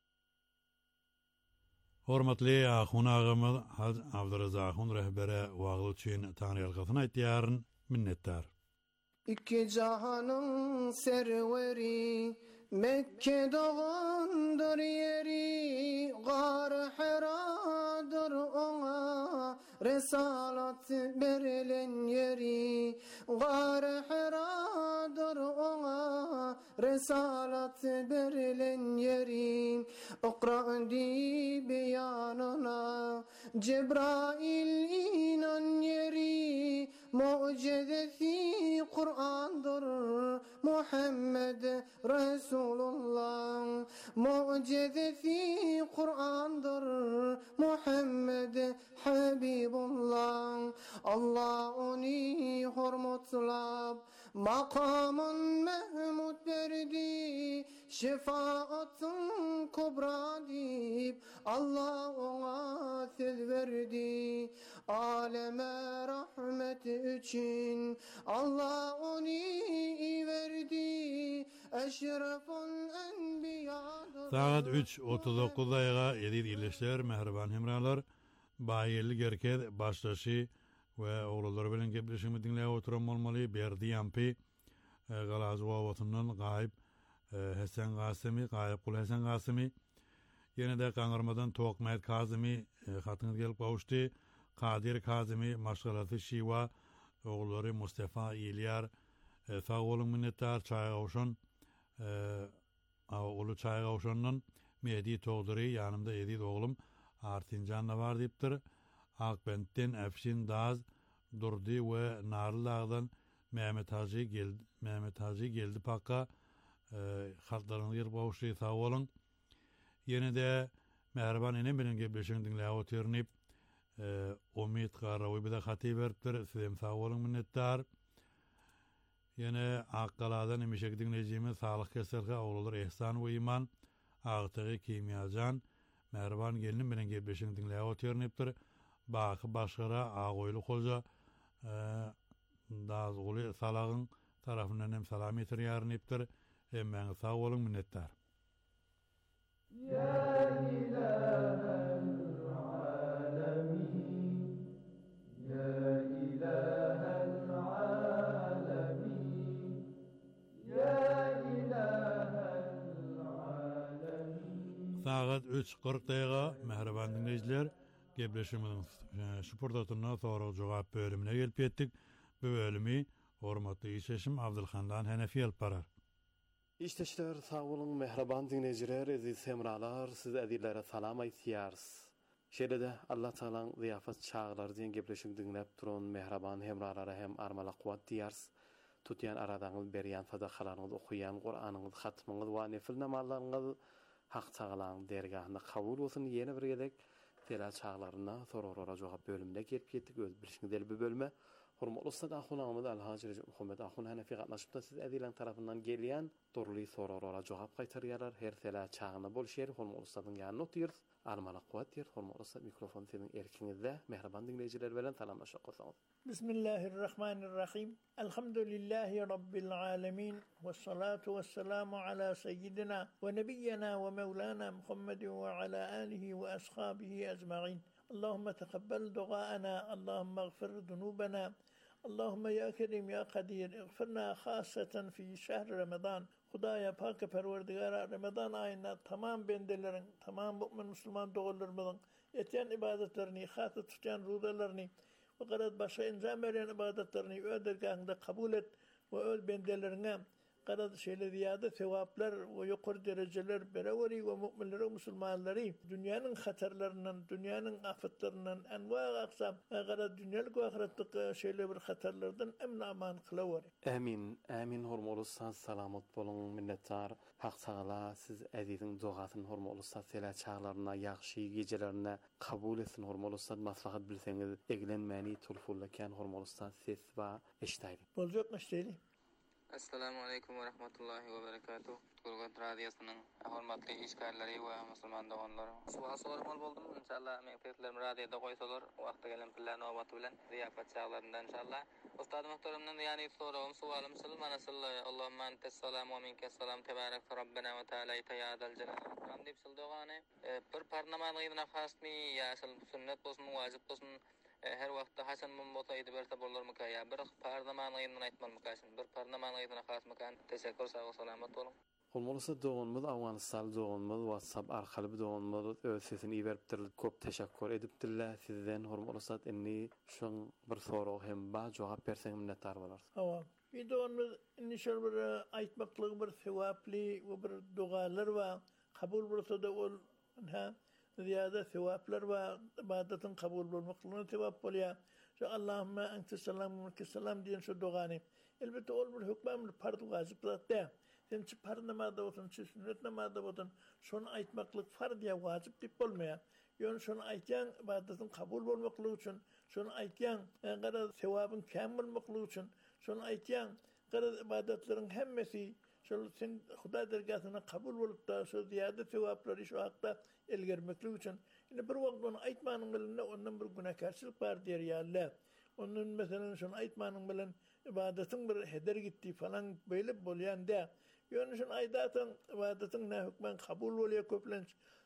Hormatly ahun ağamız Haz Abdurrazakun rehbere wagly üçin tanrılygyny aýtýaryn minnettar. İki cahanın serveri Mekke dağındır yeri Gar Hiradır ona Resalat verilen yeri Gar Hiradır ona Resalat verilen yeri Okra di beyanına Cebrail inan yeri Mucizesi Kur'an'dır Muhammed Resulullah Mucizesi Kur'an'dır Muhammed Habibullah Allah onu hormatlab makamın Mehmud verdi şefaatın kubra deyip Allah ona söz verdi aleme rahmet için Allah onu verdi eşrefun enbiyadır. Saat 3:39 daýga edit ilişler mehriban hemralar baýyly gerket başlaşy we oglanlar bilen gepleşimi dinläp oturan bolmaly berdi ýampy Galazywa wagtyndan gaýyp Hasan Gasymy gaýyp Kul Hasan Gasymy ýene-de Gaňarmadan Tokmat Kazymy hatyny gelip gawuşdy Kadir Kazymy maşgalaty şiwa oglary Mustafa İlyar sağ bolun minnettar çaýa gawşan olu çaýa gawşandan Mehdi Togdury ýanymda edit oglum Artinjan da bar diýipdir. Akbentden Efşin Daz durdy we Narlagdan Mehmet Hacı geldi pakka hatlaryny ýer gawşy sağ bolun. Ýene-de mehriban ene bilen gepleşiň dinläp otyrnyp Umid Garawy bir de haty beripdir. Sizem sağ bolun minnettar. Yine Akkaladan imişek dinleyicimiz sağlık keserge oğullar Ehsan ve İman, Ağıtığı Kimyacan, Mervan gelinin bilen gebleşin dinleye oterniptir. Bakı başkara ağoylu kolca daz ulu salağın tarafından hem salametir yarıniptir. Hem ben sağ olun minnettar. Ya ilahel alemin, ya ilahel alemin, ya ilahel alemin. Saat 3:40 daqiqa mehriban dinleyiciler, gebleşimizin şupurdatına sonra cevap bölümüne gelip yettik. Bu bölümü hormatly işeşim Abdulhandan Hanefi alp barar. İşteşler sağ olun mehriban dinleyiciler, aziz semralar, siz adillere salam aýtýarys. Şeýle-de Allah Taalaň ziyafat çağlar diýen gebleşik dinläp turan mehriban hemralara hem armala kuwat diýarys. Tutýan aradaňyz berýän sadakalaryňyz, okuýan Qur'anyňyz, hatmyňyz we nefil namallaryňyz Hak Taalaň dergahynda kabul bolsun. Ýene bir gedek tela çağlaryna soraglara jogap bölümine gelip ýetdik. Öz bilişiňizde bir bölme. Hormatly ustad ahunamyz Alhaji Recep Muhammed ahun Hanefi gatnaşypda siz edilen tarapyndan gelýän durly soraglara jogap gaýtarýarlar. Her tela çağına bolşýar. Hormatly ustadyň ýanyna otyr. Armala kuwat yer. Hormatly ustad mikrofon senin erkiňizde. Mehriban dinleyijiler bilen salamlaşyp goýsaňyz. Bismillahirrahmanirrahim. Elhamdülillahi rabbil alamin. Vessalatu vesselamu ala seyyidina ve nebiyyina ve mevlana Muhammedin ve ala alihi ve ashabihi ecmaîn. Allahumme teqabbal duaana, Allahumme ighfir zunubana. Allahümme ya Kerim ya Kadir, iğfirna khaseten fi şehr Ramazan. Hudaya pak perverdigara Ramazan ayında tamam bendelerin, tamam mümin Müslüman doğullarımızın eten ibadetlerini, hatı tutan rudalarını ve garat başa inzam veren ibadetlerini ödergahında kabul et ve öl bendelerine garat şeyle ziyade sevaplar ve yukarı dereceler bereveri ve müminleri, Müslümanları dünyanın hatarlarından, dünyanın afetlerinden enva aksam garat dünyalık ve ahiretlik şeyle bir hatarlardan emn aman kılaveri. Amin, amin. Hormatly ustad, salamat bolun, minnettar. Hak Taala siz aziziň duasyny hormatly ustad tela çağlaryna, ýagşy gecelerine kabul etsin. Hormatly ustad, maslahat bilseňiz, eglenmäni tulfullakan hormatly ustad ses we eşdaýdy. Boljak eşdaýdy. Assalamu alaikum wa rahmatullahi wa barakatuh. Gurgat radyosynyň hormatly işgärleri we musulman doganlary. Sual sormaly boldum. İnşallah men tetlerim radyoda goýsalar, wagty gelen plan obaty bilen ziyafat çağlarynda inşallah. Ustad muhtaramdan ýani soragym sualym şol manasyl Allahumma entes salam we minkes salam tebarak rabbana we taala ya dal jalal ikram diýip sildogany. Bir parnamanyna hasmy ýa-şol sünnet bolsun, wajyp bolsun, her wagtda hasan mumboto edip berse bolarmy ka ýa bir parnamanyna aýtmalmy ka bir parnamanyna hasmy kan. Teşekkür sag salamat bolun. Olmalısa doğunmaz, Afganistan doğunmaz, WhatsApp arkalı doğunmaz, öz sesini iberiptir, köp teşekkür edipdirler sizden. Hormatly inni şoň bir soragy hem ba jogap berseň minnettar bolar. Hawa. Bir doğunmaz inni şol bir aýtmaklyk bir sevaply we bir dugalar we kabul bolsa da ol ha ziyade sevaplar we ibadetin kabul bolmaklygyna sebäp bolýar. Şu Allahümme ente selam ve minke selam diýen şu dogany. Elbette ol bir hükmem bir farz wajyp zat-da. Sen çi par namazda bolsun, çi sünnet namazda bolsun, şonu aýtmaklyk farz ýa wajyp diýip bolmaýar. Ýöne şonu aýtýan ibadetin kabul bolmaklygy üçin, şonu aýtýan gara sewabyň käm bolmaklygy üçin, şonu aýtýan gara ibadetleriň hemmesi şol sen Huda dergahyna kabul bolup da şu ziyade sewaplary şu hakda elgermeklik üçin. Ine bir wagt onu aýtmanyň bilen ondan bir günakarçylyk bar diýer ýa-Allah. Onun meselen şonu aýtmanyň bilen ibadetin bir heder gitdi falan böyle bolýanda ýöne şonu aýdatyn ibadetin ne hükmen kabul bolýar köplenç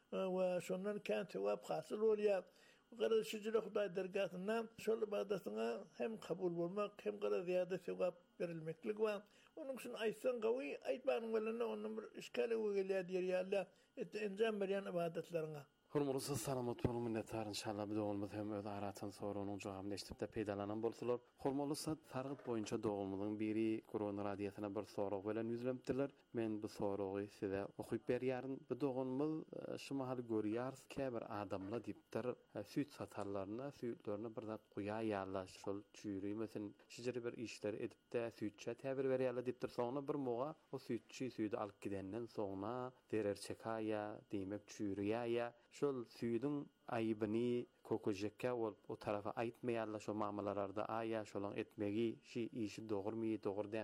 we şondan kan sevap hasyl bolýar. Gara şeýle Huda dergahyna şol ibadetiňe hem kabul bolmak hem gara ziyade sevap berilmeklik we onun üçin aýtsan gawy aýtmanyň bilen onun bir işgale gelýär diýer ýa-Allah. Enjam berýän ibadetlerine. Hormatly salamat bolun, minnettar inşallah bir doğulmaz hem öz aratan sorunyň jogabyny eşitipde peýdalanan bolsalar. Hormatly targyp boýunça doğulmazdyň biri Qur'an radiosyna bir sorag bilen ýüzlenipdirler. Men bu soragy size okuýp berýäryn. Bu doğulmaz şu mahal görýärs ki bir adamla diýipdir, süýt satarlaryna, süýtlerini bir zat goýýarlar, şol çüýri mesen şeýle bir işler edipde süýtçe täbir berýärler diýipdir. Soňra bir moga o süýtçi süýdi alyp gidenden soňra derer çekaýa, diýmek çüýriýa şol süýdüň aýybyny kokojekka o tarafa aýtmaýarlar şo mamalalarda aýa şolaň etmegi şi işi dogurmy, dogry däm diýip.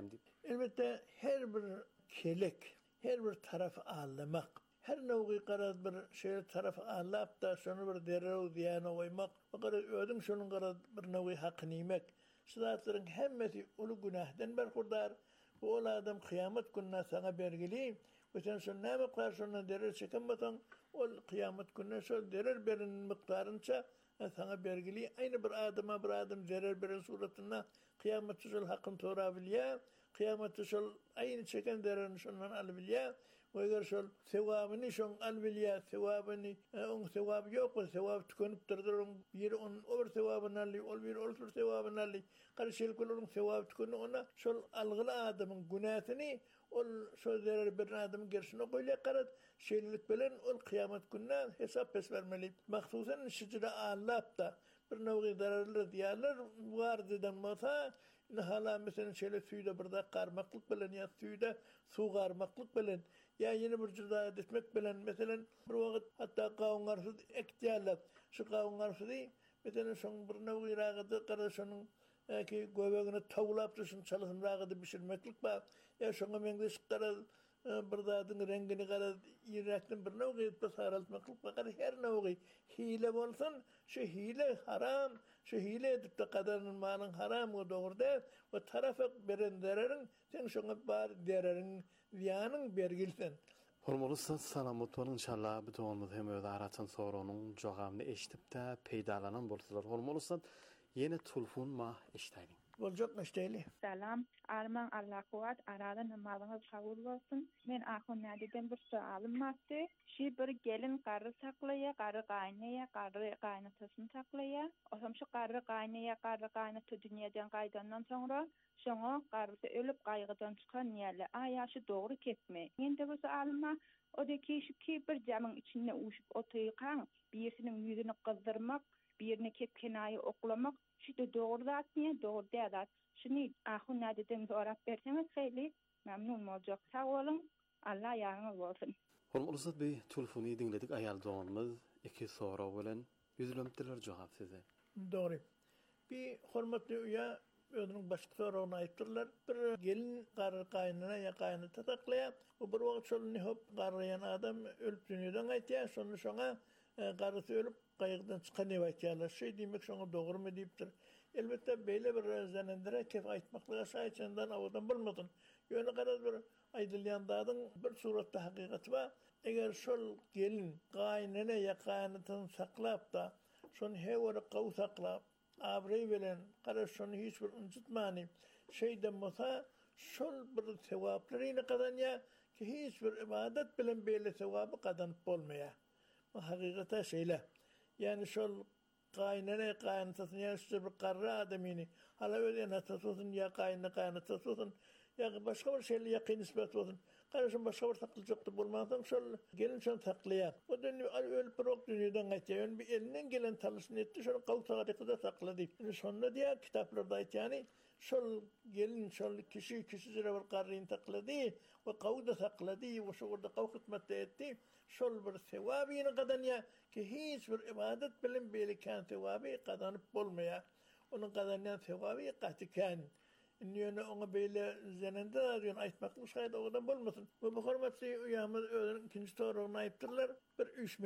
Elbette her bir kelek, her bir tarafı ağlamak, her nevgi qarad bir şey tarafı ağlap da şonu bir derrew diyana koymak, bakar ödüm şonun qarad bir nevgi hakkını yemek. Şidatların hemmeti ulu günahdan berhurdar. Bu ol adam kıyamet gününe sana bergili. Ve sen son ne miktar sonra derer çekemeden ol kıyamet gününe şol derer berin miktarınca sana bergili. Aynı bir adam derer berin suratına kıyamet şol hakkın torabiliya. Kıyamet şol aynı çeken dererin şondan alabiliya. Ve eğer şol sevabını şon albiliya, sevabını on sevabı yok o sevabı tükönüp durdur bir on over sevabını alli, ol bir ol sevabını alli. Karşılık kulun sevabı tükönü ona şol algılı adamın günahını ol sözler bir adamın gerisine koyla karat şeylik bilen ol kıyamet gününe hesap vermeli. Mahsusen şicra Allah'ta da bir nevgi zararlı diyarlar var dedim masa hala mesela şöyle suyda burada karmaklık bilen ya suyda su karmaklık bilen ya yeni bir cüzda etmek bilen mesela bir vakit hatta kavungarsız ektiyarlar şu kavungarsız mesela son bir nevgi rağıdı kardeşinin ki göbeğini tavulap düşün çalışın rağıdı pişirmeklik var ya şuna mengde şıkkara bir dadın rengini qara yirakdan bir nevgi etpe saraltmaklık bakar her nevgi hile bolsun şu hile haram şu hile edip de kadarının malın haram o doğurda o tarafa beren dererin sen şuna bar dererin ziyanın bergilsen. Hormolsa salamat bolun inşallah bütün olmaz hem öde aratan sorunun cevabını eşitip de peydalanan bolsalar. Hormolsa yine telefon ma eşitayın. Bolacak eşitayli. Selam. Arman Allah kuvat arada namazınız kabul olsun. Men ahun nadiden bir sualım vardı. Şi bir gelin qarı saklaya, qarı qaynaya, qarı qaynatasını saklaya. Osam şu qarı qaynaya, qarı qaynatı dünyadan qaydandan sonra şoňa qarısı ölüp qaýgydan çykan ýerle aýaşy dogry ketme. Ende bu sualyma odaki şu ki bir jamyň içinde uşup otyýan, birisiniň ýüzüni gyzdyrmak, birini kepkenaýy oklamak, şu da dogry zatmy, dogry däl. Şunu ahun nadiden sorap berseňiz heýli memnun boljak. Sag bolun. Allah ýarňyz bolsun. Hormolsa bir telefonu dinledik ayal doğanımız iki soru bilen yüzlemtiler cevap size. Doğru. Bir hormatly uya özünün başka sorunu aytdylar. Bir gelin qarı qaynana ya qaynata taklaya. O bir wagt şol ne hop qarıyan adam ölüp dünýeden aýtýar. Şoňa qarysy ölüp qaýgydan çykan aýtýarlar. Şey diýmek şoňa dogrymy diýipdir. Elbette beýle bir zanendire kef aýtmaklyga şaýçandan awdan bolmadyn. Ýöne garaz bir aýdylýandadyň bir suratda hakykaty bar. Eger şol gelin qaynana ya qaynatyn saklap da şonu hewara gaw saklap abrey bilen garaş şonu hiç bir unutmany şeyden bolsa şol bir sewaplaryny kazanýa ki hiç bir ibadet bilen beýle sewapy kazanyp bolmaýar. Bu hakykata şeýle. Yani şol qaynana qaynatasyň ýa bir qarra adamyny hala öýden tasasyň ya qaynatasyň ya başga bir şeyle ýakyn nisbet bolsun. Karşım başga bir taklyjykdy bolmasaň şol gelin şol taklýar. O dünýä ölüp birok dünýeden gaýtýar. Bir elinden gelen talyşyny etdi, şol gawtaga taklady. Şonda diýär kitaplarda aýtýany, şol gelin şol kişi zire bir qarryny taklady, we gawda taklady, we şurda gaw hyzmat etdi. Şol bir sewabyny gadanýa ki hiç bir ibadet bilen beýlekan sewaby gazanyp bolmaýar. Onuň gazanýan sewaby gatykan. Niyene ona beýle zanende diýen aýtmakly şaýda odan bolmasyn. Bu hormatly uýamyz özüniň ikinji sorugyny aýtdylar. Bir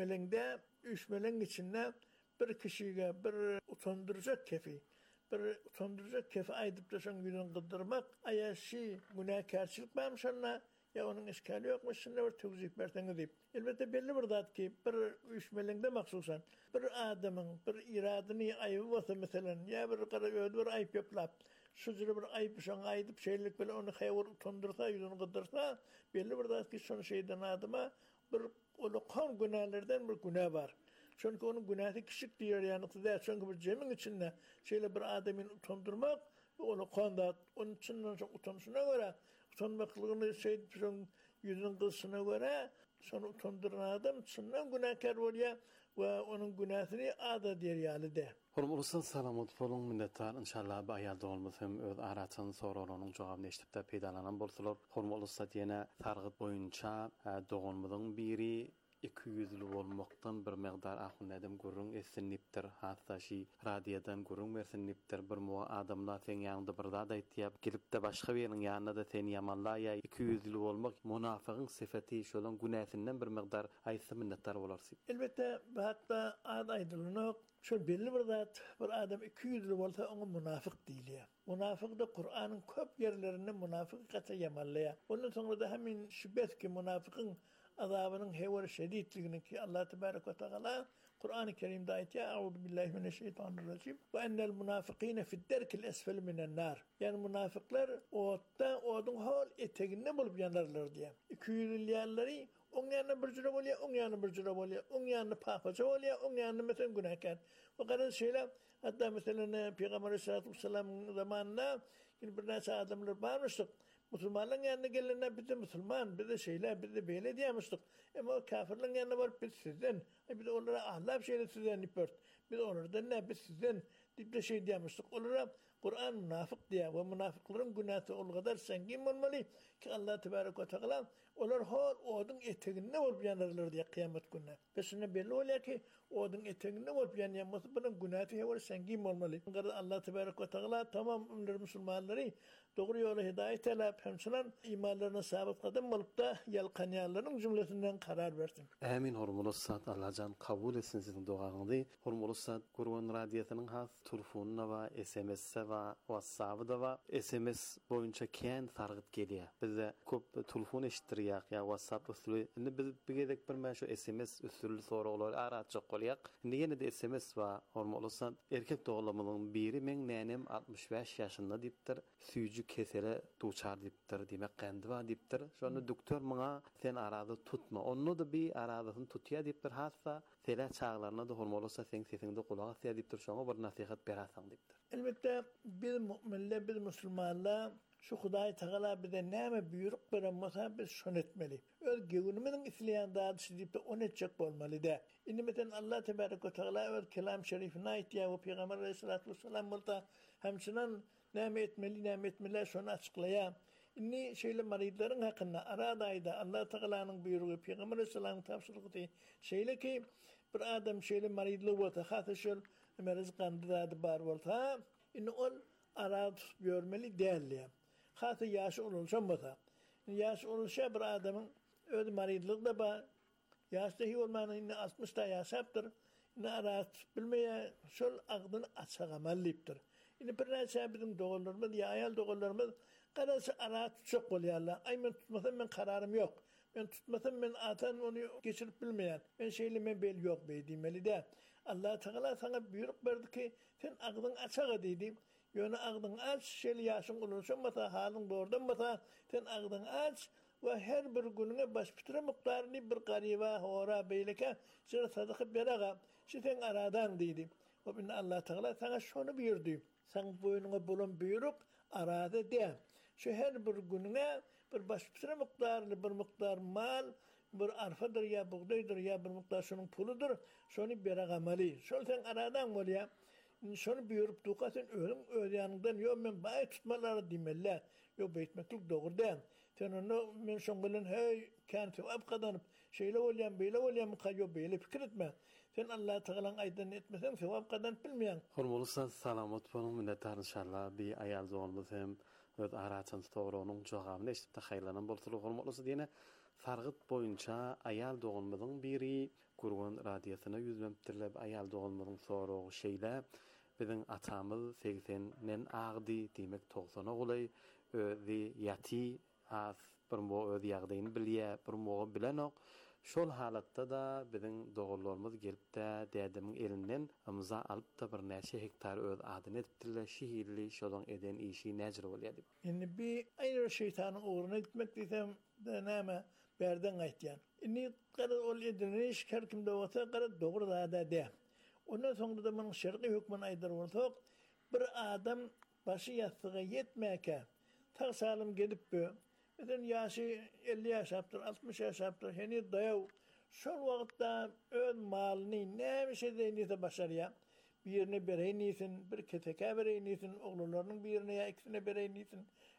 üç meleň içinde bir kişiге bir utandyrjak kefi, aýdyp da şoň ýüzüni gyzdyrmak, aýaşy günäkärçilik barmyşana ya onun iskali ýokmuş, şunda bir tewzip berseňiz diýip. Elbette belli bir zat ki bir üç meleňde maksusan bir adamyň bir iradyny aýyby bolsa meselen ya bir gara öýde bir aýyp ýoplap şujury bir aýyp şoňa aýdyp şeýlik bilen onu haýwer utandyrsa, ýüzüni gyzdyrsa, belli bir zat ki şonu şeýden adama bir ulkan günahlardan bir günah bar. Çünkü onun günahı küçük diyor yani kızlar çünkü bir cemin içinde şöyle bir adamın utandırmak onu kandat onun içinden çok utanışına göre utanmaklığını şöyle yüzünün kılsına göre sonra utandıran adam içinden günahkar oluyor ve onun günahını ada diyor yani de. Hormolsa salamat bolun minnettar inşallah bu aýalda bolmasa hem öz aratan soragynyň jogabyny eşitip de peýdalanan bolsalar hormolsa diýene targyt boýunça doganmyzyň biri 200'lü bolmakdan bir megdar ahun adam gurrun esinipdir. Hatta şi radiyadan gurrun versinipdir. Bir moğa adamlar sen ýanynda bir zat aýtyp gelip de başga biriniň ýanyna da seni ýamanlaýa 200'lü bolmak munafigyň sifati şolan günäsinden bir megdar aýsa minnetdar bolarsyň. Elbette hatta aýdylynyk şol belli bir zat bir adam 200'lü bolsa oňa munafyk diýilýär. Munafyk da Kur'anyň köp ýerlerinde munafyk gaça ýamanlaýar. Ondan soňra da hemin şübhetki munafykyň azabynyň hewer şedidligini ki Allah tebaraka ve teala Kur'an-ı Kerim'de ayetya "Euzu billahi mineşşeytanirracim ve ennel munafiqina fi'd-derkil esfel minen-nar." Yani münafıklar odun hal eteginde bolup yanarlar diye. 200 ýerleri oň ýanyna bir jura bolýar, oň ýanyna bir jura bolýar, oň ýanyna papaça bolýar, oň ýanyna mesen günahkar. O kadar şeyler hatta mesela Peygamber Aleyhissalatu vesselam zamanında bir näçe adamlar barmışdyk. Müslümanların yanına gelenler biz de Müslüman, biz de şeyler, biz de böyle diyemiştik. Ama o kafirlerin yanına var biz sizden. Biz de onlara ahlak şeyle sizden nipört. Biz onlardan ne biz sizden deyip de şey diyemiştik. Onlara Kur'an münafık diye ve münafıkların günahı ol kadar sengin olmalı ki Allah tebarek ve teala onlar hal odun eteğinde olup yanarlar diye kıyamet gününe. Besine belli oluyor ki odun eteğinde olup yanması bunun günahı hever sengin olmalı. Allah tebarek ve teala tamam Müslümanları doğru yola hidayet elap hemşiren imanlarına sabit kadem olup da yalkanyalarının cümlesinden karar versin. Amin hormolu saat Allah'can kabul etsin sizin duanızı. Hormolu saat Kurban Radyosu'nun has telefonuna ve SMS'e ve WhatsApp'ı da ve SMS boyunca kendi sargıt geliyor. Bize köp telefon eşittiriyor ya WhatsApp usulü. Şimdi biz bir gedek bir şu SMS usulü sonra olur araçık oluyor. Şimdi yine de SMS ve hormolu saat erkek doğulamının biri men nenem 65 yaşında deyiptir. Süyücü kesele duçar deyiptir. Demek kendi var deyiptir. Şonu doktor bana sen arada tutma. Onu da bir aradasını tutuya deyiptir. Hatta sele çağlarına da hormolusa sen sesinde kulağa siya deyiptir. Şonu bir nasihat berasan deyiptir. Elbette biz müminler, biz Müslümanlar şu Hudaý Teala bize näme büýürük beremse biz şonu etmeli. Öz gewünimiň isleýän dadyşy diýip de onu etjek bolmaly da. Indi meten Allah tebaraka ve teala öz kelam şerifine aýtýar we Peygamber Aleyhissalatu vesselam bolsa hemçinin näme etmeli şonu açıklaýar. Inni şeýle maridlaryň hakyna arada aýda Allah Teala'nın buyrugy Peygamber Aleyhissalamyň tapşyrygy şeýle ki bir adam şeýle maridly bolsa haty şol meriz gandyrady bar bolsa inni ol arad görmeli däl. Haty ýaşy olursa bolsa ýaşy olursa bir adamyň öz maridlygy da bar. Ýaşda hi bolmany inni 60-da ýaşapdyr. Inni arad bilmeýär şol agdyny açagamallypdyr. Inni bir näçe bizim dogallarymyz, ýaýal dogallarymyz qarasy ara tutsak bolýarlar. Ay men tutmasam men kararym ýok. Men tutmasam men atan onu geçirip bilmeýän. Men şeýle men bel ýok beýdimeli de. Allah Teala sana buyruk berdi ki sen agdyň açaga diýdi. Ýöne agdyň aç, şeýle ýaşyň ulursa mata halyň doğrudan mata sen agdyň aç we her bir gününe baş bitire mukdaryny bir gariba hora beýleke şeýle sadaqa beraga. Sen aradan diýdi. O bin Allah Teala sana şonu buyurdy. Sen boynuňa bolan buyruk arada de. Şu her bir gününe bir baş bitire mukdarly bir mukdar mal, bir arfadır ya buğdaydır ya bir mukdar şunun puludur. Şonu beragamaly. Şol sen aradan bolýar. Şonu buyurup duqasın ölüm öýäningden yo men baý tutmalary diýmeler. Yo beýtmeklik dogry däl. Sen onu men şoň bilen hey kan tewap gadanyp şeýle bolýan, beýle bolýan kaýo beýle pikir etme. Sen Allah Teala'nın aýdyny etmesen tewap gadanyp bilmeýän. Hormolu salamat bolun minnetdar inşallah bir aýal zowalymyz hem öz araçan sorunyň jogabyny eşitip haýlanan bolsalar hormatlysı diýene sargyt boýunça aýal dogulmyzyň biri Kurban Radiosyna ýüzmepdirler aýal dogulmyzyň soragy şeýle biziň atamyz 80-den agdy diýmek 90-a golay özi ýaty has bir mo öz ýagdaýyny bilýär bir mo bilenok şol halatda da biziň dogullarymyz gelip de dädemiň elinden imza alyp da bir näçe hektar öz adyny etipdirler şehirli şolaň eden işi näjir bolýar diýip. Indi bir aýra şeytanyň uğruna gitmek diýsem de näme berden aýtýan. Indi gara ol edini iş her kimde bolsa gara dogry da de. Ondan soňra da men şerqi hükmüni aýdyr bolsak bir adam başı ýastyga ýetmäke tag salym gedip Meden ýaşy 50 ýaşapdyr, 60 ýaşapdyr, heni daýaw. Şol wagtda öz malyny nämişe diýende başarýar. Birine bereýnisin, bir keteke bereýnisin, oglalarynyň birine ýa ikisine bereýnisin.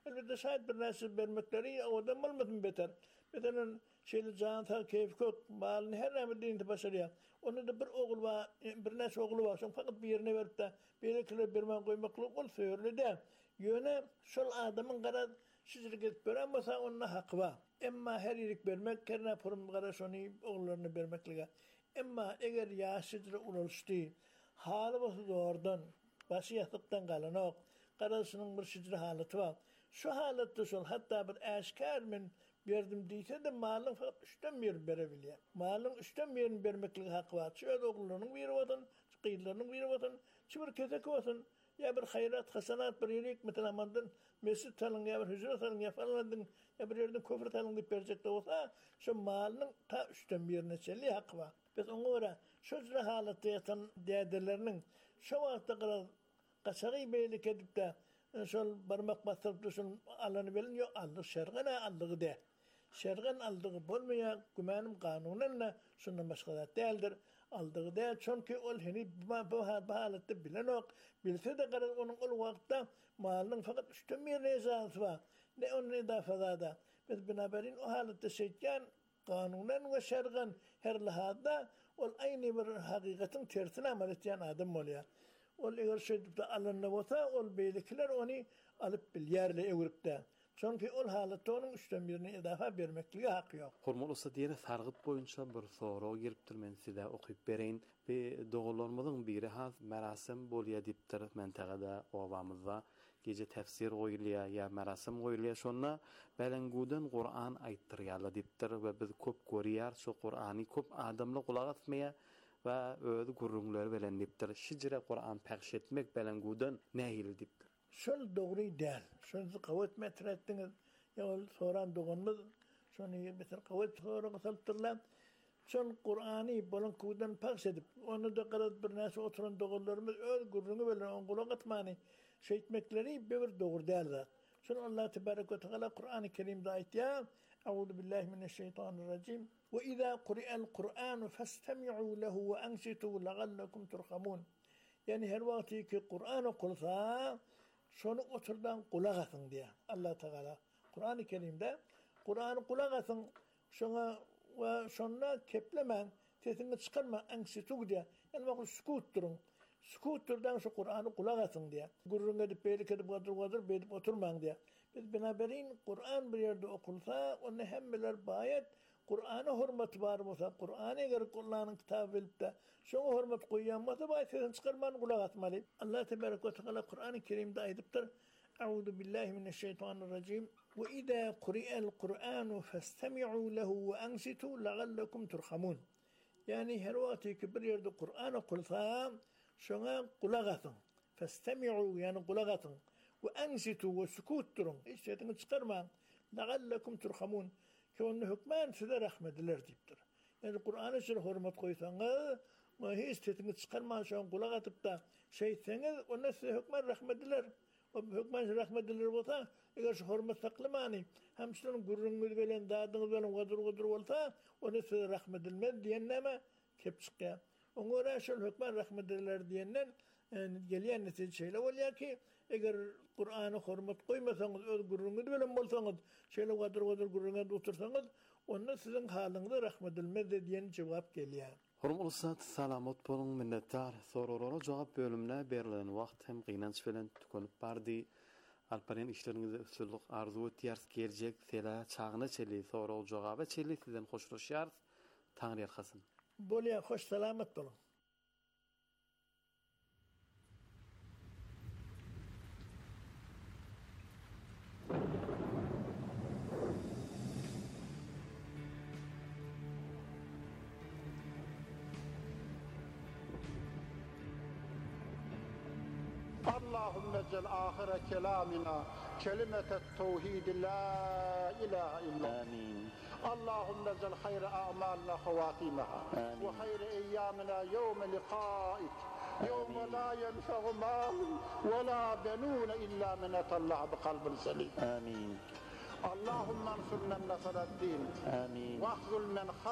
Elbette şahit bir nasip vermekleri o da malmadın beter. Beterin şeyli canata keyif kök malını her ne bildiğinde başarıya. Onu da bir oğul var, bir nasip oğlu var. Son fakat bir yerine verip de birlikler birman koymaklık ol söyledi de. Yöne şol adamın kadar şişirik edip veremezse onunla hakkı var. Emma her yerik vermek, kerine forum kadar şunu oğullarını vermekliğe. Emma eğer yaşıcı ulaştı, halı başı doğrudan, başı yatıktan kalan o, karasının bir şicri halatı var. Şu halatta sol hatta bir aşkar min verdim deyse de malın fakat üçten bir verebiliyor. Malın üçten birini vermekliğe hakkı var. Şöyle oğullarının biri vatın, kıyılarının biri vatın, çibir kesek vatın. Ya bir hayrat, hasanat bir yerik metalamandan mescid talın, ya bir hücret talın, ya falanladın, ya bir yerden köfür talın deyip verecekte olsa, şu malının ta üçten birine çelliği hakkı var. Biz ona göre şu halatı yatan değerlerinin şu vakitte kadar kaçarı beylik edip de şol barmak bastırıp düşün alanı belin yok aldık şergen aldığı de. Şergen aldığı bulmaya gümenim kanununla şundan başka değildir. Aldığı de çünkü ol heni bu halette bilen ok. Bilse de kadar onun ol vakitte malının fakat üçten bir nezası var. Ne onun idafada da. Biz binaberin o halette şeyken kanunen ve şergen her lahada ol aynı bir hakikatin tersine amel eden adam oluyor. Ol eğer şeyde alınna olsa ol beylikler onu alıp bil yerle evrikte. Çünkü ol halette onun üçten birine idafa vermekliğe hakkı yok. Hormol olsa diye sargıt boyunca bir soru giriptir men size okuyup bereyin. Ve doğularımızın biri haz merasim bolya diptir mentegada ovamızda. Gece tefsir koyuluyor ya merasim koyuluyor şonna belenguden Kur'an ayttıryalı diptir ve biz köp görýär şu Kur'an'ı köp adamla kulak asmaya ve öz gurrunlar bilen diptir. Şicre Kur'an pekş etmek belenguden nehil diptir. Şol doğru değil. Şol kavvet metre ettiniz. Ya soran doğanımız şonu mesela kavvet sonra kısaltırlar. Şol Kur'an'ı belenguden pekş edip onu da kadar bir nasıl oturan doğanlarımız öz gurrunu bilen on kulak atmanı şeytmekleri bir doğru değildir. Şunu Allah Tebarek ve Teala Kur'an-ı Kerim'de ayet ya Euzu billahi mineşşeytanirracim ve izâ kuri'el Kur'an fastemi'û lehu ve ansitû legallekum turhamun. Yani her vakti ki Kur'an okulsa şunu oturdan kulak asın diye Allah Teala Kur'an-ı Kerim'de Kur'an'ı kulak asın şuna ve şuna keplemen sesini çıkarma ansitû diye yani bakın sükût durun. Skuturdan şu Kur'an'ı kulak atın diye. Gururun edip beylik edip vadır beylik oturmayın diye. Biz binaberin Kur'an bir yerde okulsa onu hemmeler bayet Kur'an'a hürmet var olsa Kur'an'a göre Kur'an'ın kitabı bilip de şuna hürmet koyuyanması bayet sesini çıkarmanı kulak atmalı. Allah Tebarek ve Teala Kur'an-ı Kerim'de aydıptır. Euzu billahi mineşşeytanirracim. Ve izâ kuri'el Kur'anu fastemi'û lehu ve ansitû legallekum turhamun. Yani her vakti ki bir yerde Kur'an okulsa şuna kulak atın. Festemi'u yani kulak atın. Ve ensitu ve sükut durun. Hiç sesini çıkarmayın. Legallekum turhamun. Ki onun hükmen size rahmediler deyiptir. Yani Kur'an'a size hürmet koysanız hiç sesini çıkarmayın. Şuna kulak atıp da şeyseniz ona size hükmen rahmediler. O hükmen rahmediler olsa eğer şu hürmet saklamayın. Hem sizin gurrunuz bilen, dadınız bilen, vadır olsa ona size rahmedilmez diyenleme kep çıkıyor. Ona raşıl hükmen rahmediler diyenden geliyen netice şeyle oluyor ki eğer Kur'an'a hürmet koymasanız öz gurrunuz bilen bolsanız şeyle vadır gurrunuzda otursanız onun sizin halınızda rahmedilmez diyen cevap geliyor. Hormol olsa salamat bolun minnettar. Sororora cevap bölümüne berilen vakt hem qıynanç bilen tükenip bardy. Alparen işlerinizde üstünlük arzu etýärs gelecek sela çağına çeli sorol jogaba çeli sizden hoşlaşýar. Taňry ýarhasyn. Bolya hoş selamet bolun. Allahümme cel ahire kelamina kelimetet tevhid la ilahe illa. Amin. Allahümme cel hayre a'malina havatimaha ve hayre eyyamina yevme liqaik yevme la yenfe'u malun ve la benun illa men atallaha bi kalbin selim. Amin. Allahümme ansur men nasaraddin. Amin. Vahzul men